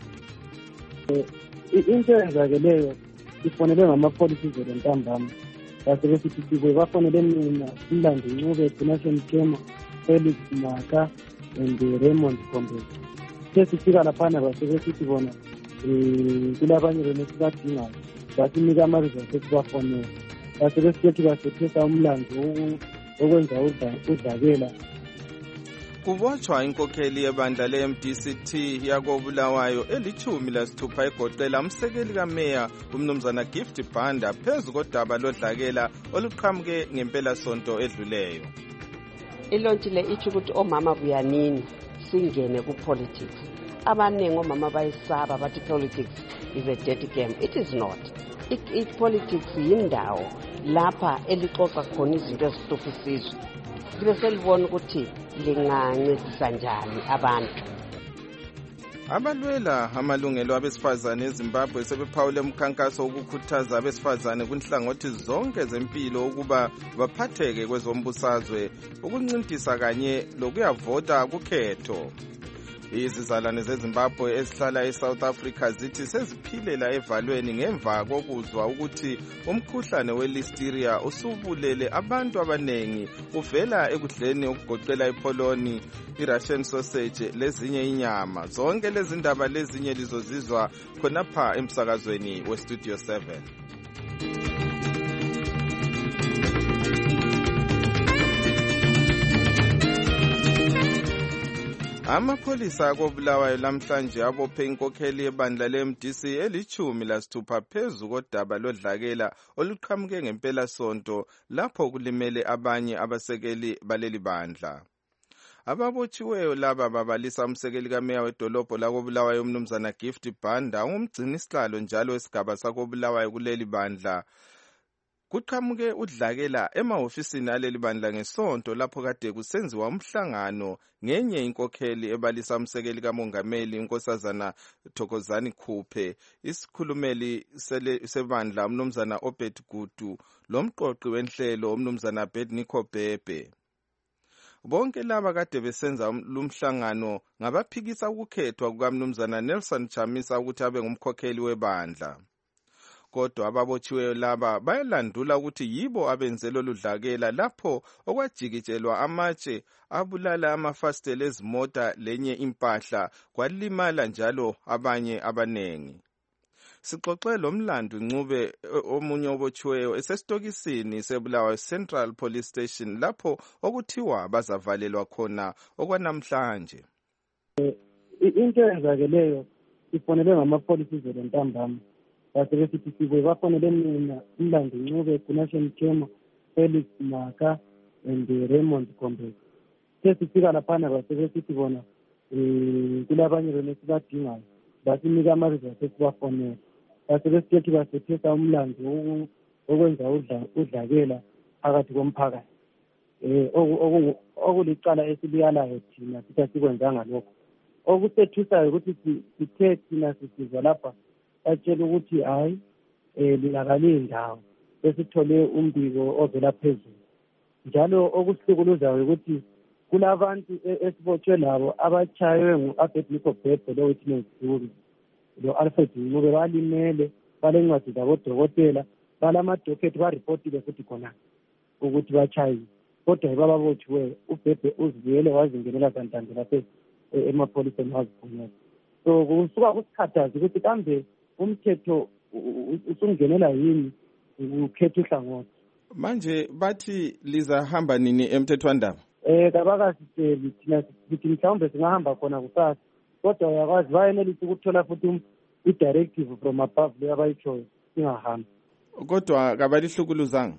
Into eyenzakeleyo ifonele ngamapholisizelo ntambama base sithi sibe bafonele mina Mlando Ncube, Donation Mkema, Felix Maka and Raymond Kombe. Sesifika laphana base sithi bona eh kulabanye bene sibadingayo basinika amarizwa sesibafonela base besithi basethetha umlando okwenza udlakela. Kubotshwa inkokheli yebandla le-M D C T yakobulawayo elithumi lasithupha egoqela umsekeli kameya umnumzana Gift Banda phezu kodaba lodlakela oluqhamuke ngempela sonto edluleyo. Ilonti le ithi ukuthi omama buyanini singene ku-politics. Abaningi omama bayisaba bathi politics is a dirty game. It is not. I-politics yindawo lapha elixoxa khona izinto ezihlufa isizwe. Libe selibona ukuthi lingancedisa njani abantu. Abalwela amalungelo abesifazane eZimbabwe sebephawule umkhankaso wokukhuthaza abesifazane kunhlangothi zonke zempilo ukuba baphatheke kwezombusazwe ukuncintisa kanye lokuyavota kukhetho. Izizalwane zeZimbabwe ezihlala eSouth Africa zithi seziphilela evalweni ngemva kokuzwa ukuthi umkhuhlane welisteria usubulele abantu abanengi uvela ekudleni okugoqela ipoloni, iRussian sausage lezinye inyama. Zonke lezi ndaba lezinye lizozizwa khonapha emsakazweni weStudio seven. Amapholisa akobulawayo lamhlanje abophe inkokheli yebandla le-M D C elithumi lasithupha phezu kodaba lodlakela oluqhamuke ngempela sonto lapho kulimele abanye abasekeli baleli bandla. Ababotshiweyo laba babalisa umsekeli kameya wedolobho lakobulawayo umnumzana Gift Banda ungumgcini sihlalo njalo wesigaba sakobulawayo kuleli bandla. Kuqhamuke udlakela emahofisini aleli bandla ngesonto lapho kade kusenziwa umhlangano ngenye inkokheli ebalisa umsekeli kamongameli inkosazana Thokozani Khuphe, isikhulumeli sebandla umnumzana Obed Gudu, lomqoqi wenhlelo umnumzana Bedniko Bebe. Bonke laba kade besenza lumhlangano ngabaphikisa ukukhethwa kukamnumzana Nelson Chamisa ukuthi abe ngumkhokheli webandla. Kodwa ababotshiweyo laba bayalandula ukuthi yibo abenzelo ludlakela lapho okwajikitshelwa amatshe abulala amafasitela ezimota lenye impahla kwalimala njalo abanye abanengi. Sixoxe lo Mlando Ncube omunye obotshiweyo esesitokisini sebulawayo Central Police Station lapho okuthiwa bazavalelwa khona okwanamhlanje. Into eyenzakeleyo ifonele ngamapholisizelo ntambama base besithi sibe bafonele mina Mlando Ncube, Donation Mkema, Felix Maka and Raymond Kombe. Sesifika laphana base besithi bona eh kulabanye bene sibadingayo basinika amarizwa sesibafonela base besithi basethetha umlando okwenza udlakela phakathi komphakathi. Eh okulicala esibiyalayo thina sithi sikwenzanga lokho. Okusethusayo ukuthi sithe thina sisizwa lapha atshela ukuthi hayi eh linakale indawo esithole umbiko ovela phezulu. Njalo okusihlukuluzayo ukuthi kulabantu esibotshwe labo abachaywe ngu-Abednego Bebe lo-Witness Duru lo-Alfred Ncube balimele balencwadi zabodokotela balamadokethi baripotile futhi khona ukuthi bachayiwe. Kodwa bababotshiweyo uBebe uzibuyele wazingenela kantande lapha emapholiseni waziphumela. So kusuka kusikhathazi ukuthi kambe umthetho usungenela yini ukukhetha uhlangothi. Manje bathi lizahamba nini emthethwandaba? Eh kabakasitsheli thina sithi mhlawumbe singahamba khona kusasa kodwa uyakwazi bayenelisa ukuthola futhi i-directive from above le abayitshoyo singahamba. Kodwa kabalihlukuluzanga?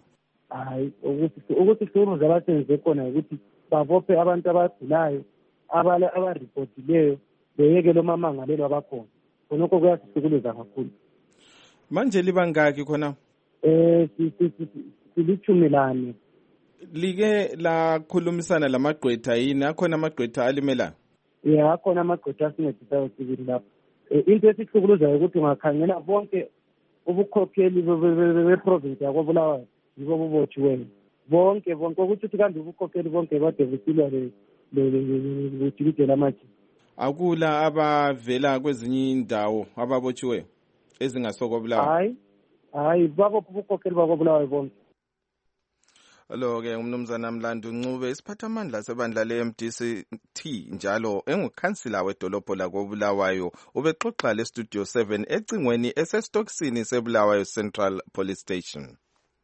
hayi ukuthi sirules abasenze khona ukuthi babophe abantu abagulayo abaripotileyo beyeke lo mamangalelo abakhona khonokho kuyasisukuluza kakhulu. Manje libangaki khona? Eh silithumi lane. Like lakhulumisana lamagqwetha yini? Akhona amagqwetha alimela? Yeah, akhona amagqwetha asincedisayo sibili lapho. Into esihlukuluzayo ukuthi ungakhangela bonke ubukhokheli beprovince yakoBulawayo yibo bubotshiweyo bonke bonke ukuthi uthi kambe ubukhokheli bonke bade busilwa lejikijela amaji. Akula abavela kwezinye indawo ababotshiweyo ezingasokoBulawayo? Hayi hayi babo ubukhokheli bakoBulawayo bonke. Lo-ke umnumzana Mlando Ncube isiphathamandla sebandla le-M D C T njalo engukhansila wedolobho lakoBulawayo ubexoxa le-Studio seven ecingweni esesitokisini seBulawayo Central Police Station.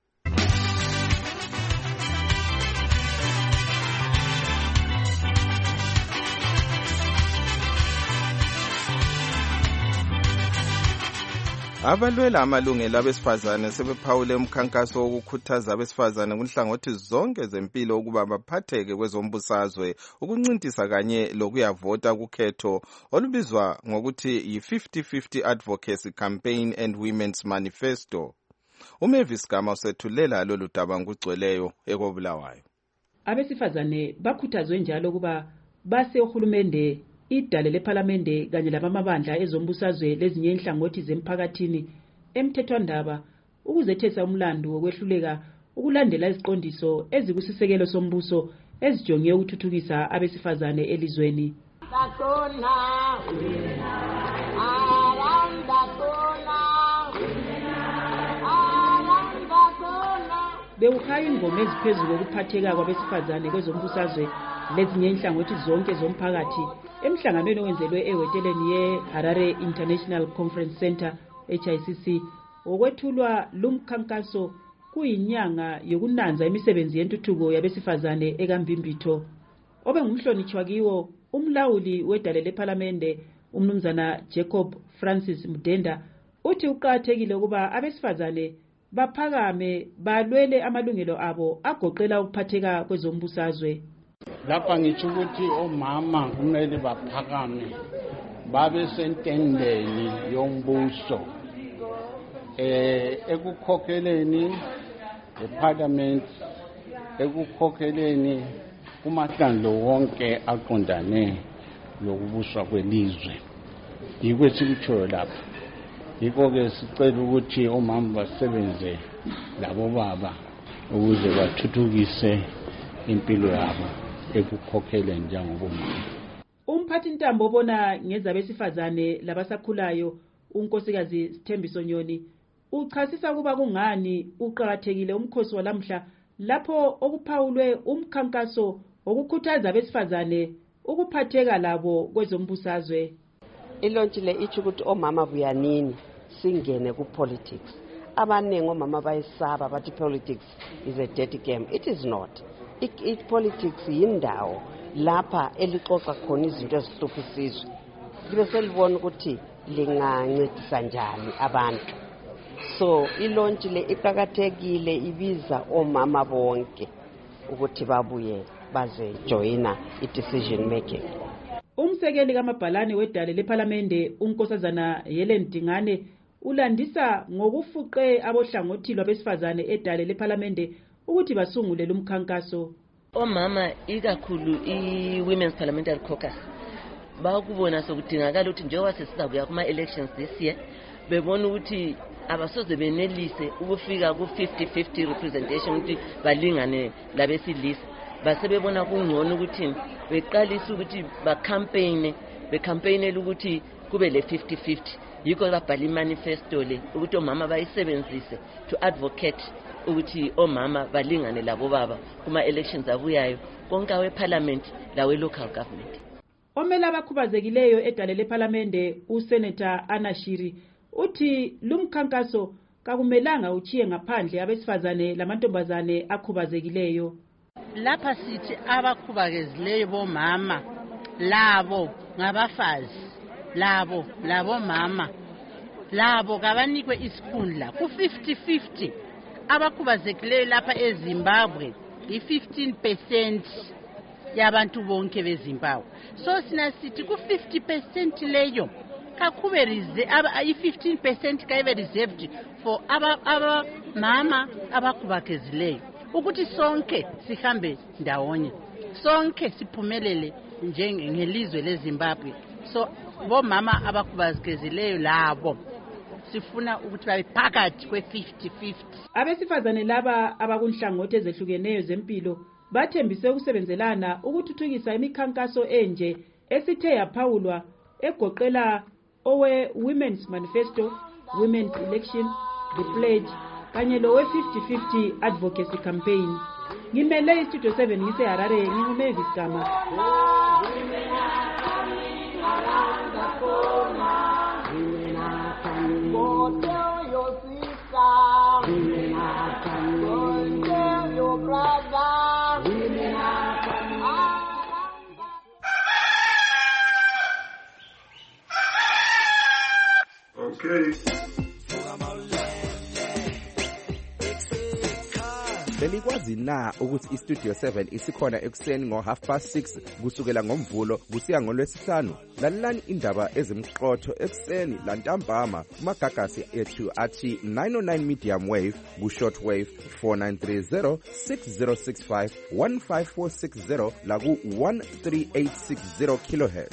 Abalwela amalungelo abesifazane sebephawule umkhankaso wokukhuthaza abesifazane kunhlangothi zonke zempilo ukuba baphatheke kwezombusazwe ukuncintisa kanye lokuyavota kukhetho olubizwa ngokuthi yi-fifty fifty Advocacy Campaign and Women's Manifesto. uMavis Gama usethulela lolu daba ngugcweleyo ekoBulawayo. Abesifazane bakhuthazwe njalo ukuba base uhulumende idale lePhalamende kanye labamabandla ezombusazwe lezinye inhlangothi zemphakathini emthethwandaba ukuzethesa umlando wokwehluleka ukulandela iziqondiso ezikusisekelo sombuso ezijonge ukuthuthukisa abesifazane elizweni. Bewukhaya ingoma eziphezulu kokuphatheka kwabesifazane kwezombusazwe lezinye inhlangothi zonke zomphakathi emhlanganweni owenzelwe eweteleni ye-Harare International Conference Center H I C C okwethulwa lumkhankaso kuyinyanga yokunanza imisebenzi yentuthuko yabesifazane ekambimbitho. Obe ngumhlonitshwa kiwo umlawuli wedale lePhalamende umnumzana Jacob Francis Mdenda uthi uqathekile ukuba abesifazane baphakame balwele amalungelo abo agoqela ukuphatheka kwezombusazwe. Lapha ngitsho ukuthi omama kumele baphakame babe sentendeni yombuso eh ekukhokheleni eParliament ekukhokheleni kumahlandlo wonke aqondane lokubuswa kwelizwe. Yikho sikutsho lapha. Yikho ke sicela ukuthi omama basebenze labo baba ukuze bathuthukise impilo yabo ekukhokhele njengobomama. Umphathi Ntambo obona ngezabesifazane labasakhulayo unkosikazi Sithembiso Nyoni uchasisa kuba kungani uqhakathekile umkhosi walamhla lapho okuphawulwe umkhankaso okukhuthaza abesifazane ukuphatheka labo kwezombusazwe. Ilonti le ithi ukuthi omama buyanini singene ku politics. Abaningi omama bayisaba bathi politics is a dirty game. It is not. It, it politics yindawo lapha elixoxa khona izinto ezihlupha isizwe. Libe selibona ukuthi lingancedisa njani abantu. So ilonti le iqhakathekile ibiza omama bonke ukuthi babuye baze joina i-decision making. Umsekeli kaMabhalane wedale lePhalamende unkosazana Helen Dingane ulandisa ngokufuqe abohlangothi lwabesifazane edale lePhalamende ukuthi basungule lumkhankaso. Omama ikakhulu i-Women's Parliamentary Caucus bakubona sokudingakala ukuthi njengoba sesizabuya kuma elections this year bebona ukuthi abasoze benelise ukufika ku fifty fifty representation ukuthi balingane labesilisa. Basebebona kungcono ukuthi beqalisa ukuthi ba campaign be campaign ukuthi kube le fifty fifty. Yikho babhala imanifesto le ukuthi omama bayisebenzise to advocate ukuthi omama balingane labo baba kuma elections abuyayo konke awe parliament lawe local government. Omela abakhubazekileyo edale lePhalamende uSenator Anashiri uthi lumkhankaso kakumelanga uchiye ngaphandle abesifazane lamantombazane akhubazekileyo. Lapha sithi abakhubazekileyo bomama labo ngabafazi labo labo mama labo kabanikwe isikhundla ku fifty fifty abakhubazekileyo lapha eZimbabwe i-fifteen percent yabantu bonke beZimbabwe. So sina sithi ku-fifty percent leyo kakube i-fifteen percent kaibe reserved for abamama abakhubazekileyo ukuthi sonke sihambe ndawonye, sonke siphumelele njengelizwe leZimbabwe. So bomama abakhubazekileyo labo sifuna ukuthi babe phakathi kwe-fifty fifty. Abesifazane laba abakunhlangothi ezehlukeneyo zempilo bathembise ukusebenzelana ukuthuthukisa imikhankaso enje esithe yaphawulwa egoqela owe Women's Manifesto, Women's Election, The Pledge kanye lowe fifty fifty Advocacy Campaign. Ngimele iStudio seven ngise Harare, nginguMavis Gama. Okay. Belikwazi na ukuthi iStudio seven isikhona ekuseni ngo half past six kusukela ngomvulo kusiya ngolwesihlanu? Lalelani indaba ezimqotho ekuseni lantambama kumagagasi ethu athi nine oh nine medium wave ku short wave four nine three zero six zero six five one five four six zero la ku one three eight six zero kilohertz.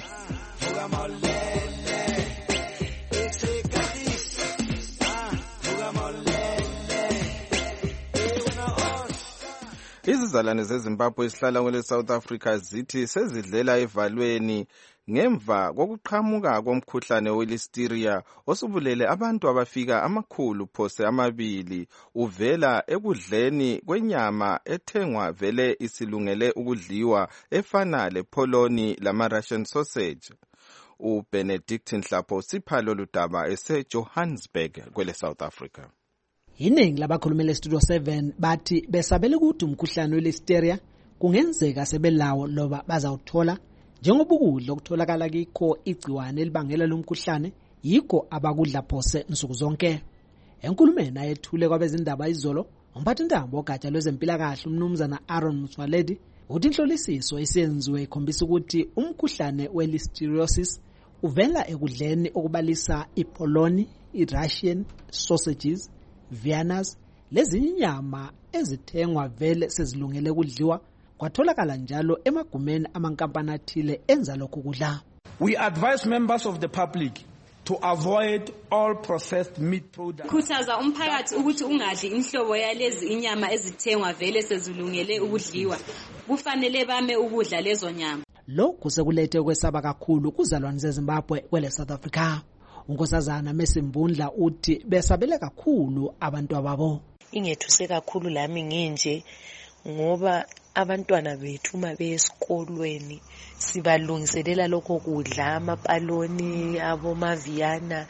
Izizalwane zeZimbabwe esihlala kwele South Africa zithi sezidlela evalweni ngemva kokuqhamuka komkhuhlane we-Listeria osubulele abantu abafika amakhulu phose amabili uvela ekudleni kwenyama ethengwa vele isilungele ukudliwa efana lepoloni lama-Russian sausage. uBenedict Nhlapho siphalo ludaba eseJohannesburg kwele South Africa. Iningi labakhulumela eStudio seven bathi besabele ukuthi umkhuhlane we-Listeria kungenzeka sebelawo loba bazawuthola njengoba ukudla okutholakala kikho igciwane elibangela lomkhuhlane yikho abakudla phose nsuku zonke. Enkulumeni ayethule kwabezindaba izolo, umphathintambo ogatsha lwezempilakahle umnumzana Aaron Motsoaledi uthi inhlolisiso isenziwe ikhombisa ukuthi umkhuhlane we-Listeriosis uvela ekudleni okubalisa ipoloni, i-Russian sausages, Viennas, lezinye inyama ezithengwa vele sezilungele ukudliwa kwatholakala njalo emagumeni amankampani athile enza lokhu kudla. We advise members of the public to avoid all processed meat products. Khuthaza umphakathi ukuthi ungadli inhlobo yalezi inyama ezithengwa vele sezilungele ukudliwa. Kufanele bame ukudla lezo nyama. Lokhu sekulethe ukwesaba kakhulu kuzalwane zeZimbabwe kwele South Africa. Unkosazana Mesimbundla uthi besabele kakhulu abantu ababo. Ingethuse kakhulu lami nginje ngoba abantwana bethu uma besikolweni sibalungiselela lokho kudla amapaloni abomaviyana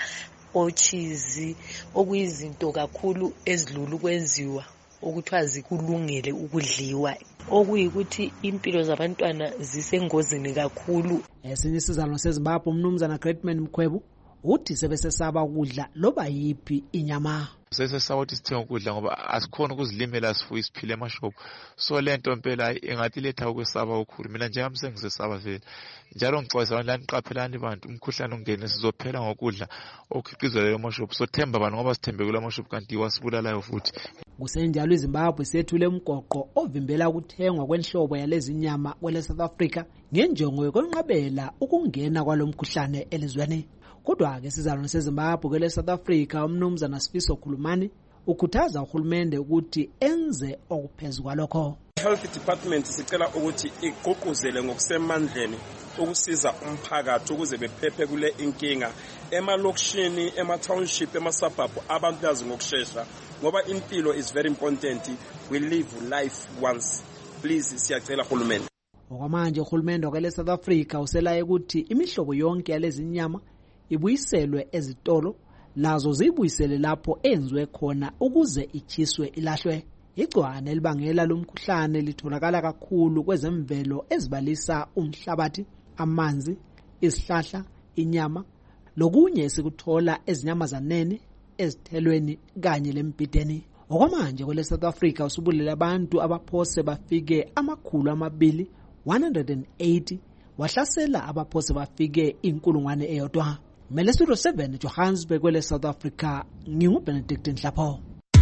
ochizi okuyizinto kakhulu ezilulu kwenziwa ukuthiwa zikulungele ukudliwa okuyikuthi impilo zabantwana zisengozini kakhulu. Esinye isizalwane seZimbabwe umnumzana Greatman Mkhwebu uthi sebesesaba ukudla loba yipi inyama. Sesesaba ukuthi sithenga ukudla ngoba asikhona ukuzilimela sifuye isiphile emashop. So lento impela engathi letha ukwesaba okukhulu. Mina nje ngami sengisesaba vele. Njalo ngicwayisa abantu la niqaphelani abantu umkhuhlane ungene sizophela ngokudla okhiqizwa leyo mashop. So themba abantu ngoba sithembe kula mashop kanti wasibulalayo futhi. Kusenjalo iZimbabwe sethule umgoqo ovimbela ukuthengwa kwenhlobo yalezi nyama kwele South Africa ngenjongo yokwenqabela ukungena kwalomkhuhlane elizweni. Kodwa ke sizalwane seZimbabwe kwele South Africa umnumzana Sifiso Khulumani ukhuthaza uhulumende ukuthi enze okuphezulu kwalokho. Health Department sicela ukuthi iqoquzele ngokusemandleni ukusiza umphakathi ukuze bephephe kule inkinga emalokishini, ema-township, ema-suburb abantu bazi ngokushesha ngoba impilo is very important. We live life once. Please siyacela uhulumende. Okwamanje uhulumende kwele South Africa uselaye ukuthi imihlobo yonke yalezi nyama ibuyiselwe ezitolo lazo zibuyisele lapho enziwe khona ukuze ichiswe ilahlwe. Igciwane elibangela lomkhuhlane litholakala kakhulu kwezemvelo ezibalisa umhlabathi, amanzi, isihlahla, inyama lokunye sikuthola ezinyamazaneni, ezithelweni kanye lempideni. Okwamanje kwele South Africa usubulele abantu abaphose bafike amakhulu amabili one hundred eighty wahlasela abaphose bafike inkulungwane eyodwa. Mele Studio seven Johannesburg kwele South Africa, ngingu Benedict Nhlapho.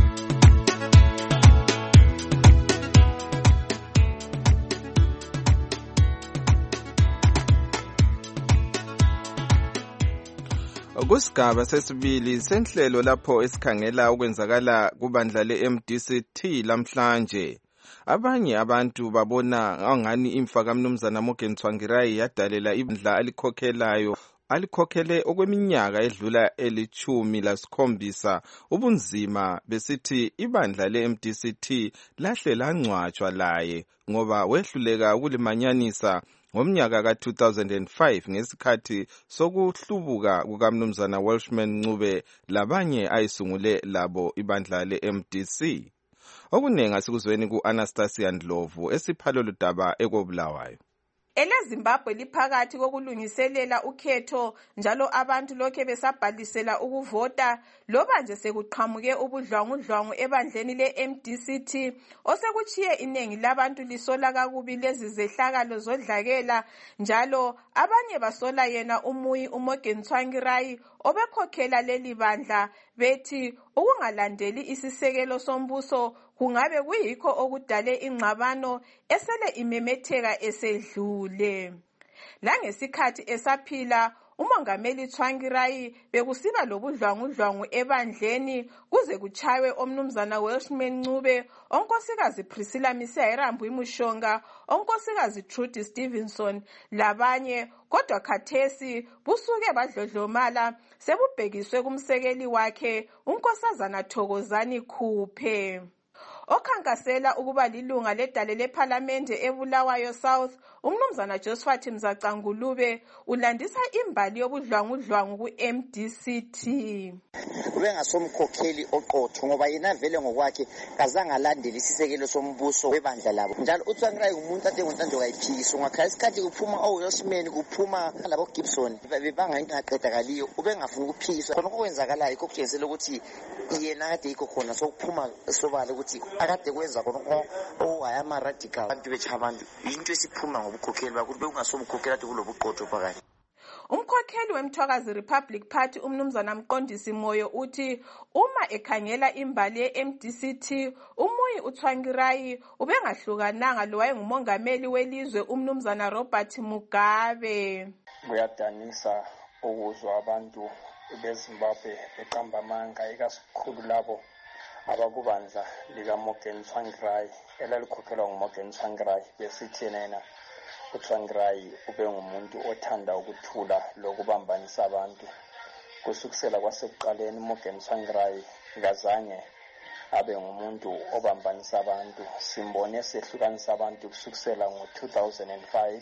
Kusigaba sesibili senhlelo lapho esikhangela ukwenzakala kubandla le-M D C T lamhlanje. Abanye abantu babona angani imfa kaMnumzana Morgan Tsvangirai yadalela ibandla alikhokhelayo alikhokhele okweminyaka edlula elithumi lasikhombisa ubunzima besithi ibandla le-M D C T lahle langcwatshwa laye ngoba wehluleka ukulimanyanisa ngomnyaka ka two thousand five ngesikhathi sokuhlubuka kukaMnumzana Welshman Ncube labanye ayisungule labo ibandla le-M D C. Okunenga sikuzweni ku-Anastasia Ndlovu esiphalo ludaba ekobulawayo. EleZimbabwe liphakathi kokulungiselela ukhetho njalo abantu lokhe besabhalisela ukuvota loba nje sekuqhamuke ubudlwangudlwangu ebandleni le-M D C T osekuchiye inengi labantu lisola kakubi lezi zehlakalo zodlakela njalo abanye basola yena umuyi uMorgan Tsvangirai obekhokhela leli bandla bethi ukungalandeli isisekelo sombuso kungabe kuyikho okudale ingxabano esele imemetheka esedlule. Langesikhathi esaphila uMongameli Tsvangirai bekusiba lobudlwangudlwangu ebandleni kuze kuchawe omnumzana Welshman Ncube, onkosikazi Priscilla Misihayirambu Mushonga, onkosikazi Trudy Stevenson labanye, kodwa khathesi busuke badlodlomala sebubhekiswe kumsekeli wakhe unkosazana Thokozani Khuphe. Okhankasela ukuba lilunga ledale lePhalamende eBulawayo South, umnumzana Josephat Mzacangulube ulandisa imbali yobudlwangudlwangu ku-M D C T. Ubengasomkhokheli oqotho ngoba yena vele ngokwakhe kazange alandele isisekelo sombuso webandla labo. Njalo uTsvangirai umuntu ade ngontanjo kayiphikiswa ngakhala isikhathi kuphuma oWelshman kuphuma labo Gibson bebanga ingaqedakaliyo ubengafuna ukuphikiswa khona okwenzakalayo kokutshengisela ukuthi yena kade ikho khona sokuphuma sobala ukuthi akade kwenza khona owayama radical abantu bechabantu into esiphuma ngobukhokheli bakuthi bekungasomkhokheli ade kulobuqotho phakathi. Umkhokheli weMthwakazi Republic Party umnumzana Mqondisi Moyo uthi uma ekhangela imbali ye-M D C T umuyi uTsvangirai ubengahlukananga lo wayengumongameli welizwe umnumzana Robert Mugabe. Kuyadanisa ukuzwa abantu beZimbabwe beqamba amanga ikasikhulu labo abakubandla lika Morgan Tsvangirai elalikhokhelwa nguMorgan Tsvangirai besithi yena uTsvangirai ube ngumuntu othanda ukuthula lokubambanisa abantu. Kusukisela kwasekuqaleni Morgan Tsvangirai ngazange abe ngumuntu obambanisa abantu. Simbone sehlukanisa abantu kusukisela ngo two thousand five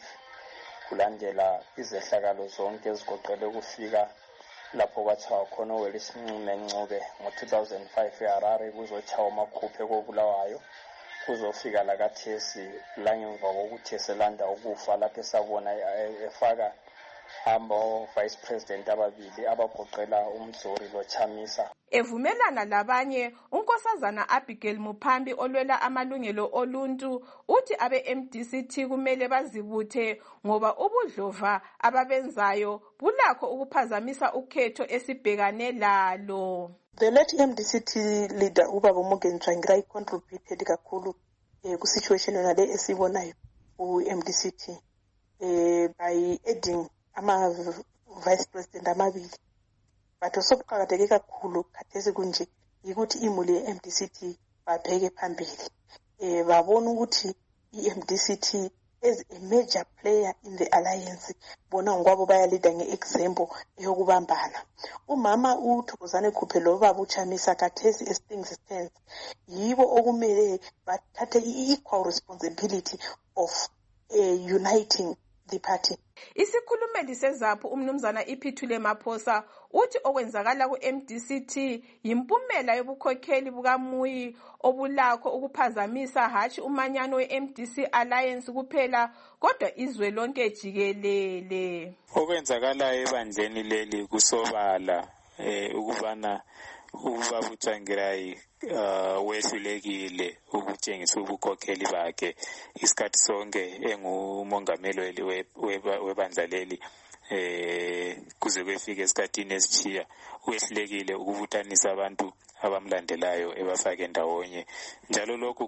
kulandela izehlakalo zonke ezigoqele ukufika lapho kwathiwa khona uWelshman Ncube ngo two thousand five eHarare kuzochawa amakhuphe kobulawayo kuzofika lakathesi langemva kokuthi eselanda ukufa lapho esabona efaka abo vice president ababili abagoqela uMzori loChamisa. Evumelana labanye unkosazana Abigail Muphambi olwela amalungelo oluntu uthi abe-M D C T kumele bazibuthe ngoba ubudlova ababenzayo bulakho ukuphazamisa ukhetho esibhekane lalo. The late M D C T leader ubaba Morgan Tsvangirai contributed kakhulu eh, ku situation yona le esibonayo ku-M D C T eh, by adding ama vice president amabili. But osokuqakatheke kakhulu khathesi kunje ukuthi imuli ye-M D C T babheke phambili eh babona ukuthi i-M D C T as a major player in the alliance bona ngokwabo bayalida nge-example eyokubambana. Umama uThokozani Khuphe lo baba uChamisa khathesi as things stand yibo okumele bathathe i-equal responsibility of uh, uniting the party. Isikhulumeli sezaphu umnumzana Iphithule Maphosa uthi okwenzakala ku-M D C T yimpumela yobukhokheli bukaMuyi obulakho ukuphazamisa hashi umanyano we-M D C Alliance kuphela kodwa izwe lonke jikelele. Okwenzakala ebandleni leli kusobala eh ukubana ubaba uTsvangirai uh, wehlulekile ukutshengisa ubukhokheli bakhe isikhathi sonke engumongameli webandla leli eh kuze kwefike esikhathini esitshiya uyehlulekile ukubuthanisa abantu abamlandelayo ebafake ndawonye njalo lokhu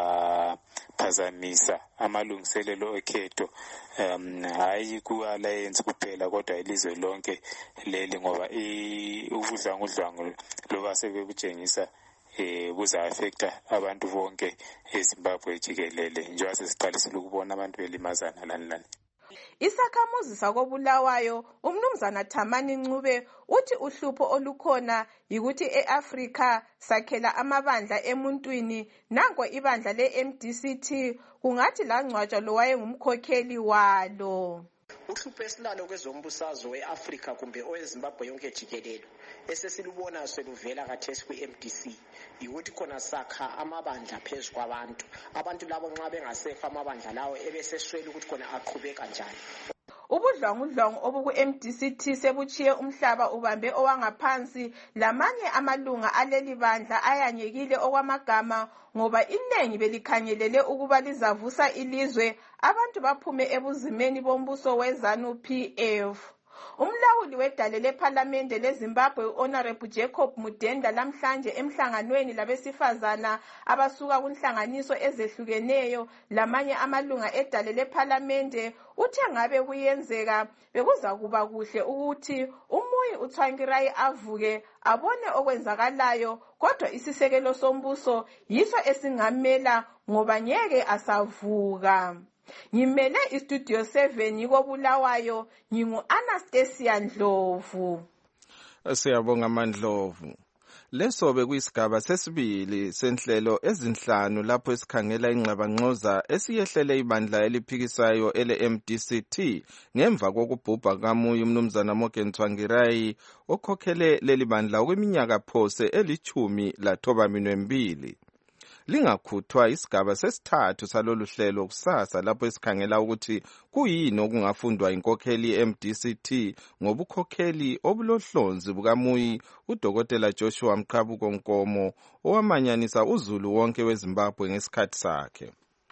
kuzaphazamisa amalungiselelo ekhetho um hayi ku-alliance kuphela kodwa ilizwe lonke leli ngoba ubudlwangudlwangu loba sebebutshengisa eh buza-affecta abantu bonke eZimbabwe jikelele njengoba sesiqalisile ukubona abantu belimazana lani lani. Isakhamuzi sakobulawayo umnumzana Thamani Ncube uthi uhlupho olukhona yikuthi eAfrika sakhela amabandla emuntwini nanko ibandla le-M D C T kungathi langcwatshwa lo wayengumkhokheli walo. Uhlupho esilalo kwezombusazwe we-Afrika kumbe oweZimbabwe yonke jikelelo esesilubona seluvela khathesi kwi-M D C yikuthi khona sakha amabandla phezu kwabantu abantu labo nxa bengasefa amabandla lawo ebeseswela ukuthi khona aqhubeka njani. Ubudlwangudlwangu obuku-M D C T sebutshiye umhlaba ubambe owangaphansi lamanye amalunga aleli bandla ayanyekile okwamagama ngoba inengi belikhangelele ukuba lizavusa ilizwe abantu baphume ebuzimeni bombuso weZANU P F. Umlawuli wedale lePhalamende leZimbabwe uHonorable Jacob Mudenda lamhlanje emhlanganweni labesifazana abasuka kunhlanganiso ezehlukeneyo lamanye amalunga edale lePhalamende uthe ngabe kuyenzeka bekuza kuba kuhle ukuthi umuyi uTsvangirai avuke abone okwenzakalayo kodwa isisekelo sombuso yiso esingamela ngoba ngeke asavuka. Ngimele iStudio seven yikobulawayo ngingu-Anastasia Ndlovu. Siyabonga Mandlovu. Leso bekuyisigaba sesibili senhlelo ezinhlanu lapho esikhangela ingxabangxoza esiyehlele ibandla eliphikisayo ele-M D C T ngemva kokubhubha kamuyi umnumzana Morgan Tsvangirai okhokhele leli bandla okweminyaka phose elichumi lathoba minwembili. Lingakhuthwa isigaba sesithathu salolu hlelo kusasa lapho esikhangela ukuthi kuyini okungafundwa inkokheli ye-M D C T ngobukhokheli obulohlonzi bukamuyi uDokotela Joshua Mqhabuko Nkomo owamanyanisa uzulu wonke weZimbabwe ngesikhathi sakhe.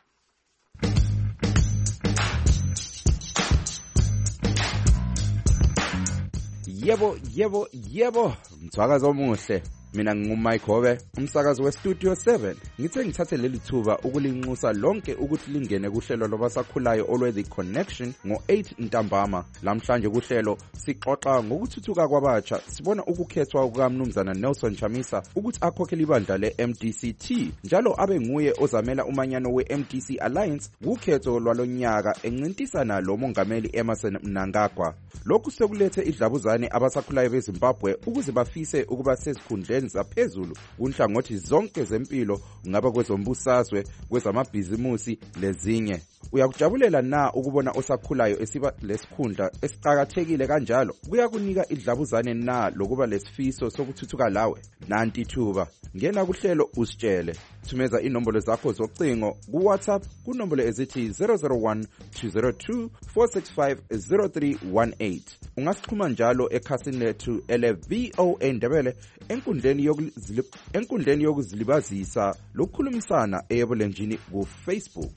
Yebo yebo yebo mthwakazi omuhle. Mina ngingumike Hobe umsakazi weStudio seven ngithe ngithathe leli thuba ukulinxusa lonke ukuthi lingene kuhlelo lobasakhulayo olwe The Connection ngo eight ntambama. Lamhlanje kuhlelo sixoxa ngokuthuthuka kwabatsha sibona ukukhethwa kukaMnumzana Nelson Chamisa ukuthi akhokhele ibandla le-M D C T njalo abe nguye ozamela umanyano we-M D C Alliance kukhetho lwalonyaka encintisana lo mongameli Emmerson Mnangagwa. Lokhu sekulethe idlabuzane abasakhulayo beZimbabwe ukuze bafise ukuba sezikhundleni zaphezulu kunhlangothi zonke zempilo ngaba kwezombusazwe kwezamabhizimusi lezinye. Uyakujabulela na ukubona osakhulayo esiba lesikhundla esiqhakathekile kanjalo? Kuyakunika idlabuzane na lokuba lesifiso sokuthuthuka lawe? Nanti thuba ngena kuhlelo usitshele. Thumeza inombolo zakho zocingo ku WhatsApp kunombolo ezithi zero zero one two zero two four six five zero three one eight. Ungasixhuma njalo ekhasini lethu ele V O A Ndebele enkundleni yokuzilib enkundleni yokuzilibazisa lokukhulumisana eyebulenjini ku Facebook.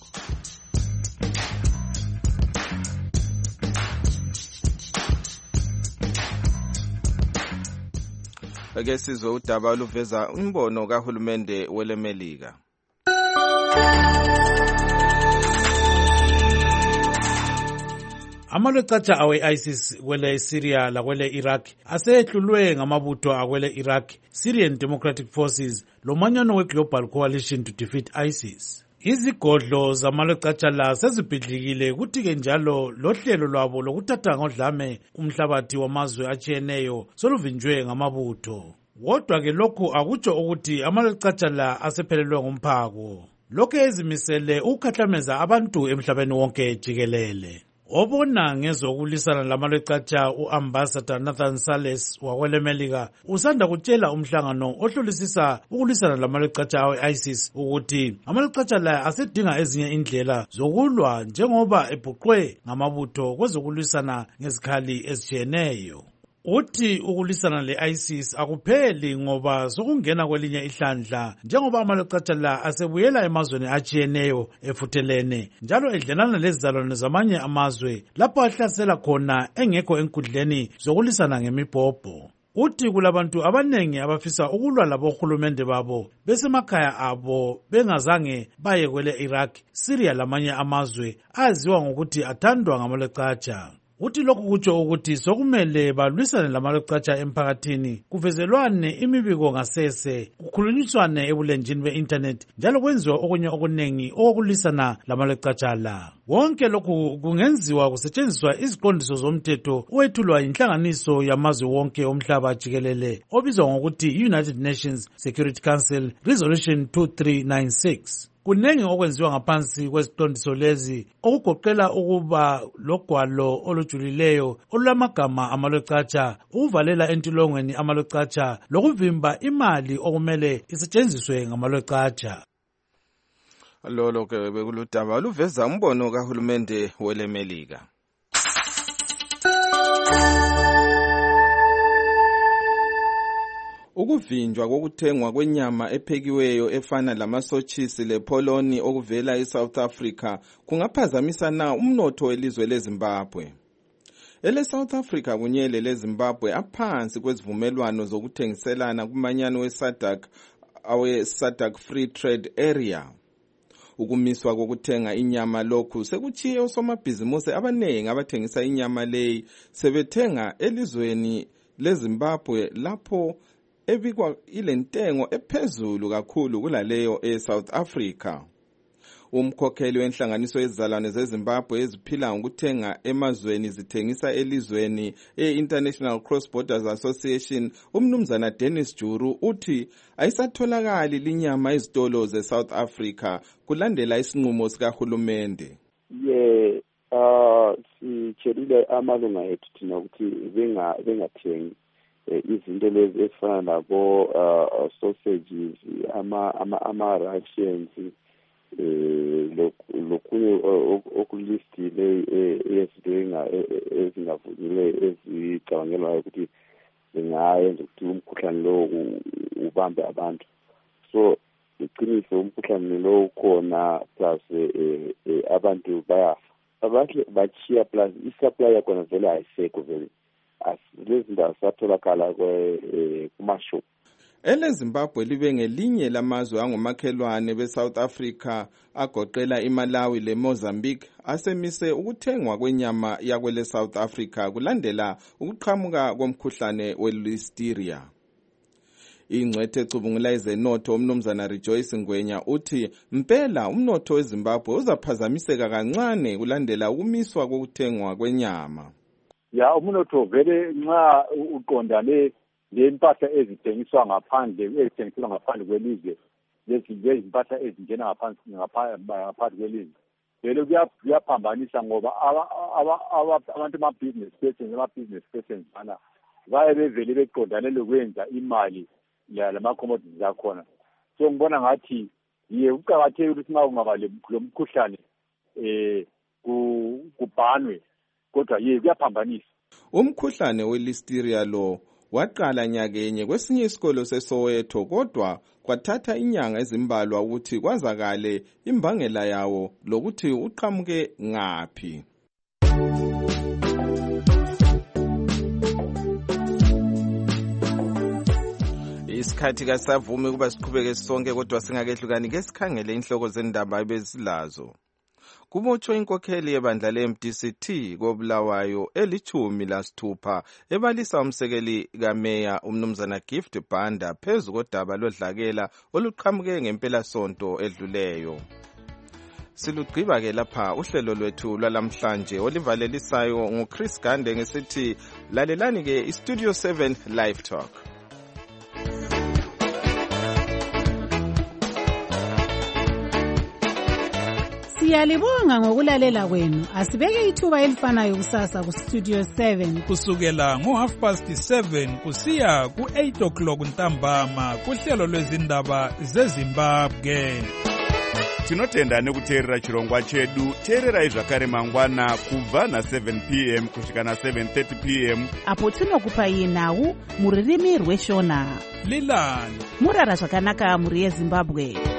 Ake sizwe udaba oluveza umbono kahulumende welemelika. Amalwecatsha awe ISIS kwele Syria lakwele Iraq asehlulwe ngamabutho akwele Iraq Syrian Democratic Forces lomanyano we-Global Coalition to Defeat ISIS. Izigodlo zamalwecatsha la sezibhidlikile kuthi-ke njalo lohlelo lwabo lokuthatha ngodlame umhlabathi wamazwe atshiyeneyo soluvinjwe ngamabutho. Kodwa-ke lokhu akutsho ukuthi amalwecatsha la asephelelwe ngumphako. Lokhu ezimisele ukukhahlameza abantu emhlabeni wonke jikelele. Obona ngezokulisana lamalwecatsha uAmbassador Nathan Sales wakwelemelika usanda kutshela umhlangano ohlolisisa ukulisana lamalwecatsha awe-ISIS ukuthi amalwecatsha la asedinga ezinye indlela zokulwa njengoba ebhuqwe ngamabutho kwezokulisana ngezikhali ezitshiyeneyo. uthi ukulwisana le-ISIS akupheli ngoba sokungena kwelinye ihlandla njengoba amaleqatha la asebuyela emazweni atshiyeneyo efuthelene njalo edlelana lezizalwane zamanye amazwe lapho ahlasela khona engekho enkundleni zokulwisana ngemibhobho. Uthi kulabantu abanengi abafisa ukulwa labohulumende babo besemakhaya abo bengazange baye kwele Iraq, Syria lamanye amazwe aziwa ngokuthi athandwa ngamaleqatha. Uthi lokhu kutsho ukuthi sokumele balwisane lamaleqatha emphakathini, kuvezelwane imibiko ngasese, kukhulunyiswane ebulenjini be-internet njalo kwenziwa okunye okunengi okulwisana lamaleqatha la. Wonke lokhu kungenziwa kusetshenziswa iziqondiso zomthetho owethulwa inhlanganiso yamazwe wonke omhlaba jikelele obizwa ngokuthi United Nations Security Council Resolution two three nine six. Kunengi okwenziwa ngaphansi kweziqondiso lezi okugoqela ukuba logwalo olujulileyo olulamagama amaleqatha, ukuvalela entolongweni amaleqatha lokuvimba imali okumele isetshenziswe ngamaleqatha. Lolo ke bekuludaba luveza umbono kahulumende welemelika. Ukuvinjwa kokuthengwa kwenyama ephekiweyo efana lamasochisi lepoloni okuvela eSouth Africa kungaphazamisa na umnotho welizwe leZimbabwe. Ele South Africa kunyele leZimbabwe aphansi kwezivumelwano zokuthengiselana kumanyano weSADC awe SADC Free Trade Area. Ukumiswa kokuthenga inyama lokhu sekuchiye osomabhizimusi abanengi abathengisa inyama leyi sebethenga elizweni leZimbabwe lapho ebikwa ilentengo ephezulu kakhulu kulaleyo eSouth Africa. Umkhokheli wenhlanganiso yezizalwane zeZimbabwe eziphila ngokuthenga emazweni zithengisa elizweni e-International Cross Borders Association umnumzana Dennis Juru uthi ayisatholakali linyama ezitolo zeSouth Africa kulandela isinqumo sikahulumende. Ye uh sitshelile amalunga ethu thina ukuthi benga bengathengi izinto lezi ezifana nabo sausages ama ama ama Russians eh lokunye okulistile ezidenga ezingavunile ezicabangelwayo ukuthi zingayenza ukuthi umkhuhlane lo ubambe abantu. So iqiniso umkhuhlane lo ukhona plus abantu bayafa, abantu bachiya plus isupply yakona vele ayisekho vele lezindawo satholakala kumasho. Ele Zimbabwe libe ngelinye lamazwe angomakhelwane beSouth Africa agoqela iMalawi leMozambique asemise ukuthengwa kwenyama yakwele South Africa kulandela ukuqhamuka komkhuhlane weListeria. Ingcwethe ecubungula ezenotho umnumzana Rejoice Ngwenya uthi mpela umnotho weZimbabwe uzaphazamiseka kancane kulandela ukumiswa kokuthengwa kwenyama. Ya umnotho vele nxa uqondane lempahla ezithengiswa ngaphandle ezithengiswa ngaphandle kwelizwe lezimpahla ezingena ngaphansi ngaphandle kwelizwe vele kuyaphambanisa ngoba abantu ama business persons ama business persons bana baye bevele beqondane lokwenza imali lama commodities akhona. So ngibona ngathi ye uqhakathekile ukuthi nxa kungaba lomkhuhlane eh kubhanwe kodwa ye kuyaphambanisa. Umkhuhlane weListeria lo waqala nyakenye kwesinye isikolo seSoweto kodwa kwathatha inyanga ezimbalwa ukuthi kwazakale imbangela yawo lokuthi uqhamuke ngaphi. Isikhathi kasavumi kuba siqhubeke sonke kodwa singakehlukani ke sikhangele inhloko zendaba ebezilazo. Kubotshwe inkokheli yebandla le-M D C T koBulawayo elichumi lasithupha ebalisa umsekeli kameya umnumzana Gift Banda phezu kodaba lodlakela oluqhamuke ngempelasonto edluleyo. Silugqiba ke lapha uhlelo lwethu lwalamhlanje olivalelisayo nguChris Gande ngesithi lalelani ke iStudio seven Live Talk. Siyalibonga ngokulalela kwenu. Asibeke ithuba elifanayo kusasa ku Studio seven kusukela ngo half past seven kusiya ku eight o'clock ntambama kuhlelo lwezindaba zeZimbabwe. tinotenda nekuteerera chirongwa chedu. Teererai zvakare mangwana kubva na-seven p m kusvika na-seven thirty p m apo tinokupai nhau muririmi rweshona. Lilani murara zvakanaka muri yeZimbabwe.